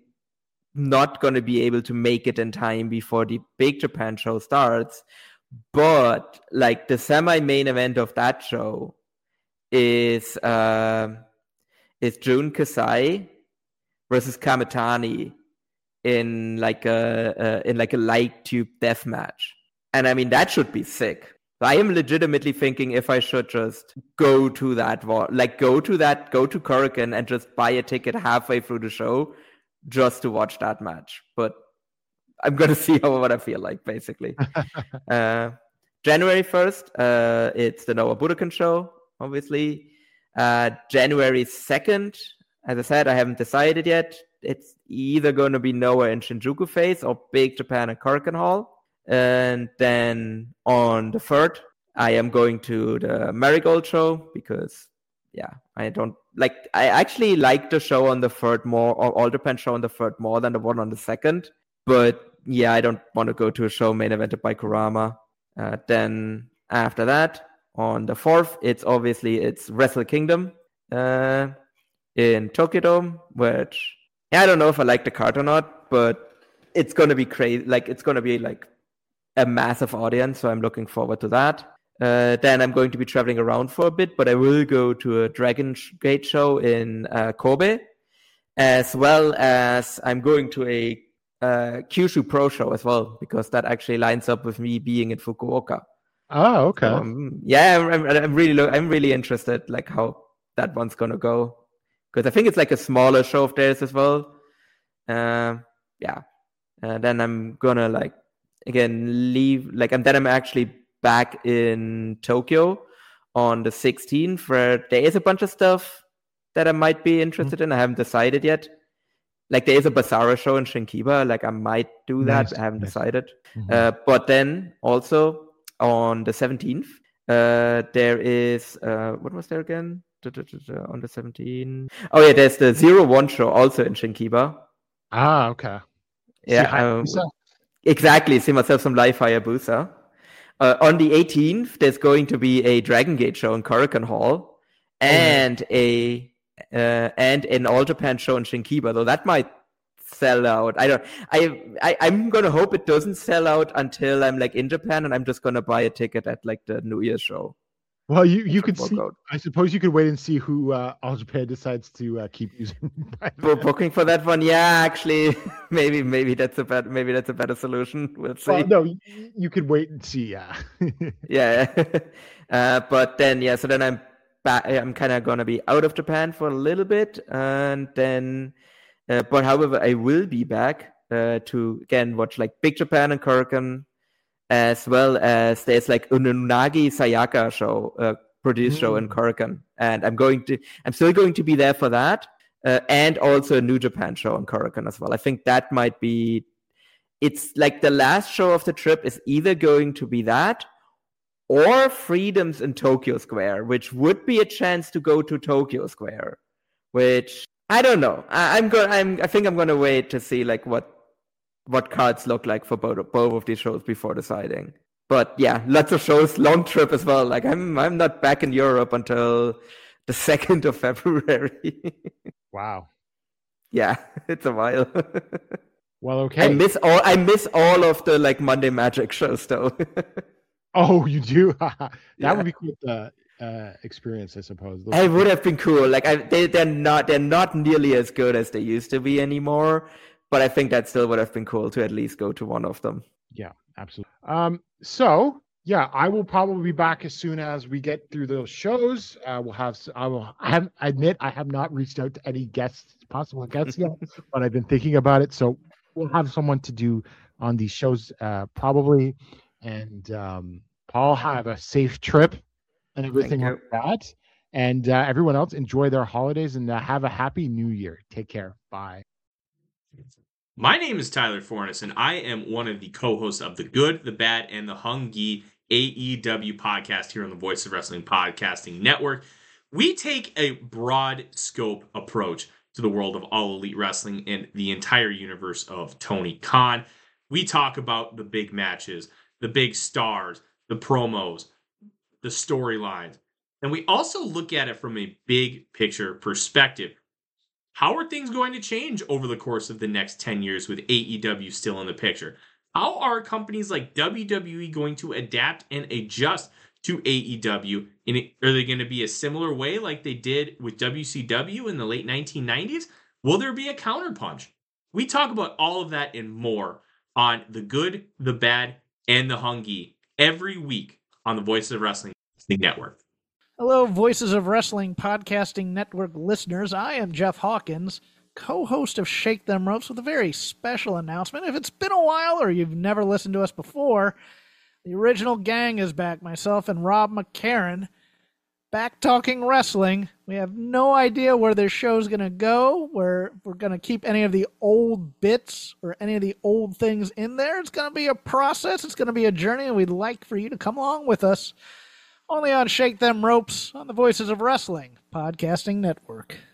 not going to be able to make it in time before the Big Japan show starts. But like the semi-main event of that show is uh, is Jun Kasai versus Kamitani in like a uh, in like a light tube death match, and I mean that should be sick. I am legitimately thinking if I should just go to that like go to that go to Korakuen and just buy a ticket halfway through the show just to watch that match. But I'm gonna see how what I feel like basically. uh, January first, uh, it's the Noah Budokan show, obviously. Uh, January second, as I said, I haven't decided yet. It's either going to be Noah in Shinjuku Face or Big Japan at Korakuen Hall. And then on the third, I am going to the Marigold show because, yeah, I don't like, I actually like the show on the third more, or All Japan show on the third more than the one on the second. But yeah, I don't want to go to a show main evented by Kurama. Uh, then after that, on the fourth, it's obviously, it's Wrestle Kingdom uh, in Tokyo Dome, which, yeah, I don't know if I like the card or not, but it's going to be crazy. Like, it's going to be like a massive audience, so I'm looking forward to that. Uh, then I'm going to be traveling around for a bit, but I will go to a Dragon Gate show in uh, Kobe, as well as I'm going to a uh, Kyushu Pro show as well, because that actually lines up with me being in Fukuoka. Oh, okay. So, um, yeah, I'm, I'm really, lo- I'm really interested, like how that one's gonna go, because I think it's like a smaller show of theirs as well. Uh, yeah, and then I'm gonna like again leave, like, and then I'm actually back in Tokyo on the sixteenth, where there is a bunch of stuff that I might be interested mm-hmm. in. I haven't decided yet. Like there is a Basara show in Shinkiba, like I might do that. Nice. I haven't nice. decided. Mm-hmm. Uh, but then also on the seventeenth, uh, there is uh, what was there again? On the seventeenth, oh yeah, there's the Zero One show also in Shinkiba. Ah, okay. Yeah, um, exactly. See myself some live Hayabusa. Uh, on the eighteenth, there's going to be a Dragon Gate show in Korakuen Hall, and oh, yeah. a uh, and an All Japan show in Shinkiba. Though that might sell out. I don't. I, I I'm gonna hope it doesn't sell out until I'm like in Japan, and I'm just gonna buy a ticket at like the New Year's show. Well, you, you could see. Out. I suppose you could wait and see who uh, All Japan decides to uh, keep using. Booking for that one, yeah. Actually, maybe maybe that's a better maybe that's a better solution. We'll see. Well, no, you could wait and see. Yeah. yeah, uh, but then yeah, so then I'm back. I'm kind of gonna be out of Japan for a little bit, and then, uh, but however, I will be back uh, to again watch like Big Japan and Korakuen. As well as there's like Unagi Sayaka show, uh, produced mm. show in Korakuen, and I'm going to, I'm still going to be there for that, uh, and also a New Japan show in Korakuen as well. I think that might be, it's like the last show of the trip is either going to be that, or Freedoms in Tokyo Square, which would be a chance to go to Tokyo Square, which I don't know. I, I'm going, I'm, I think I'm going to wait to see like what. what cards look like for both of, both of these shows before deciding. But yeah, lots of shows, long trip as well. Like I'm I'm not back in Europe until the second of February. Wow. Yeah, it's a while. Well, okay. I miss all I miss all of the like Monday Magic shows though. Oh, you do? That yeah. would be cool to uh, experience, I suppose. Those it would have been cool. Like I, they they're not they're not nearly as good as they used to be anymore. But I think that still would have been cool to at least go to one of them. Yeah, absolutely. Um, so yeah, I will probably be back as soon as we get through those shows. Uh, we'll have. I will. I have. I admit I have not reached out to any guests, possible guests yet, but I've been thinking about it. So we'll have someone to do on these shows uh, probably. And um, Paul, have a safe trip and everything like that. And uh, everyone else, enjoy their holidays and uh, have a happy New Year. Take care. Bye. My name is Tyler Fornes, and I am one of the co-hosts of the Good, the Bad, and the Hungy A E W podcast here on the Voice of Wrestling Podcasting Network. We take a broad scope approach to the world of All Elite Wrestling and the entire universe of Tony Khan. We talk about the big matches, the big stars, the promos, the storylines, And we also look at it from a big picture perspective. How are things going to change over the course of the next ten years with A E W still in the picture? How are companies like W W E going to adapt and adjust to A E W? And are they going to be a similar way like they did with W C W in the late nineteen nineties? Will there be a counterpunch? We talk about all of that and more on The Good, The Bad, and The Hungy every week on the Voices of Wrestling Network. Hello, Voices of Wrestling Podcasting Network listeners. I am Jeff Hawkins, co-host of Shake Them Ropes, with a very special announcement. If it's been a while or you've never listened to us before, the original gang is back. Myself and Rob McCarran, back talking wrestling. We have no idea where this show's going to go, where we're going to keep any of the old bits or any of the old things in there. It's going to be a process. It's going to be a journey, and we'd like for you to come along with us. Only on Shake Them Ropes on the Voices of Wrestling Podcasting Network.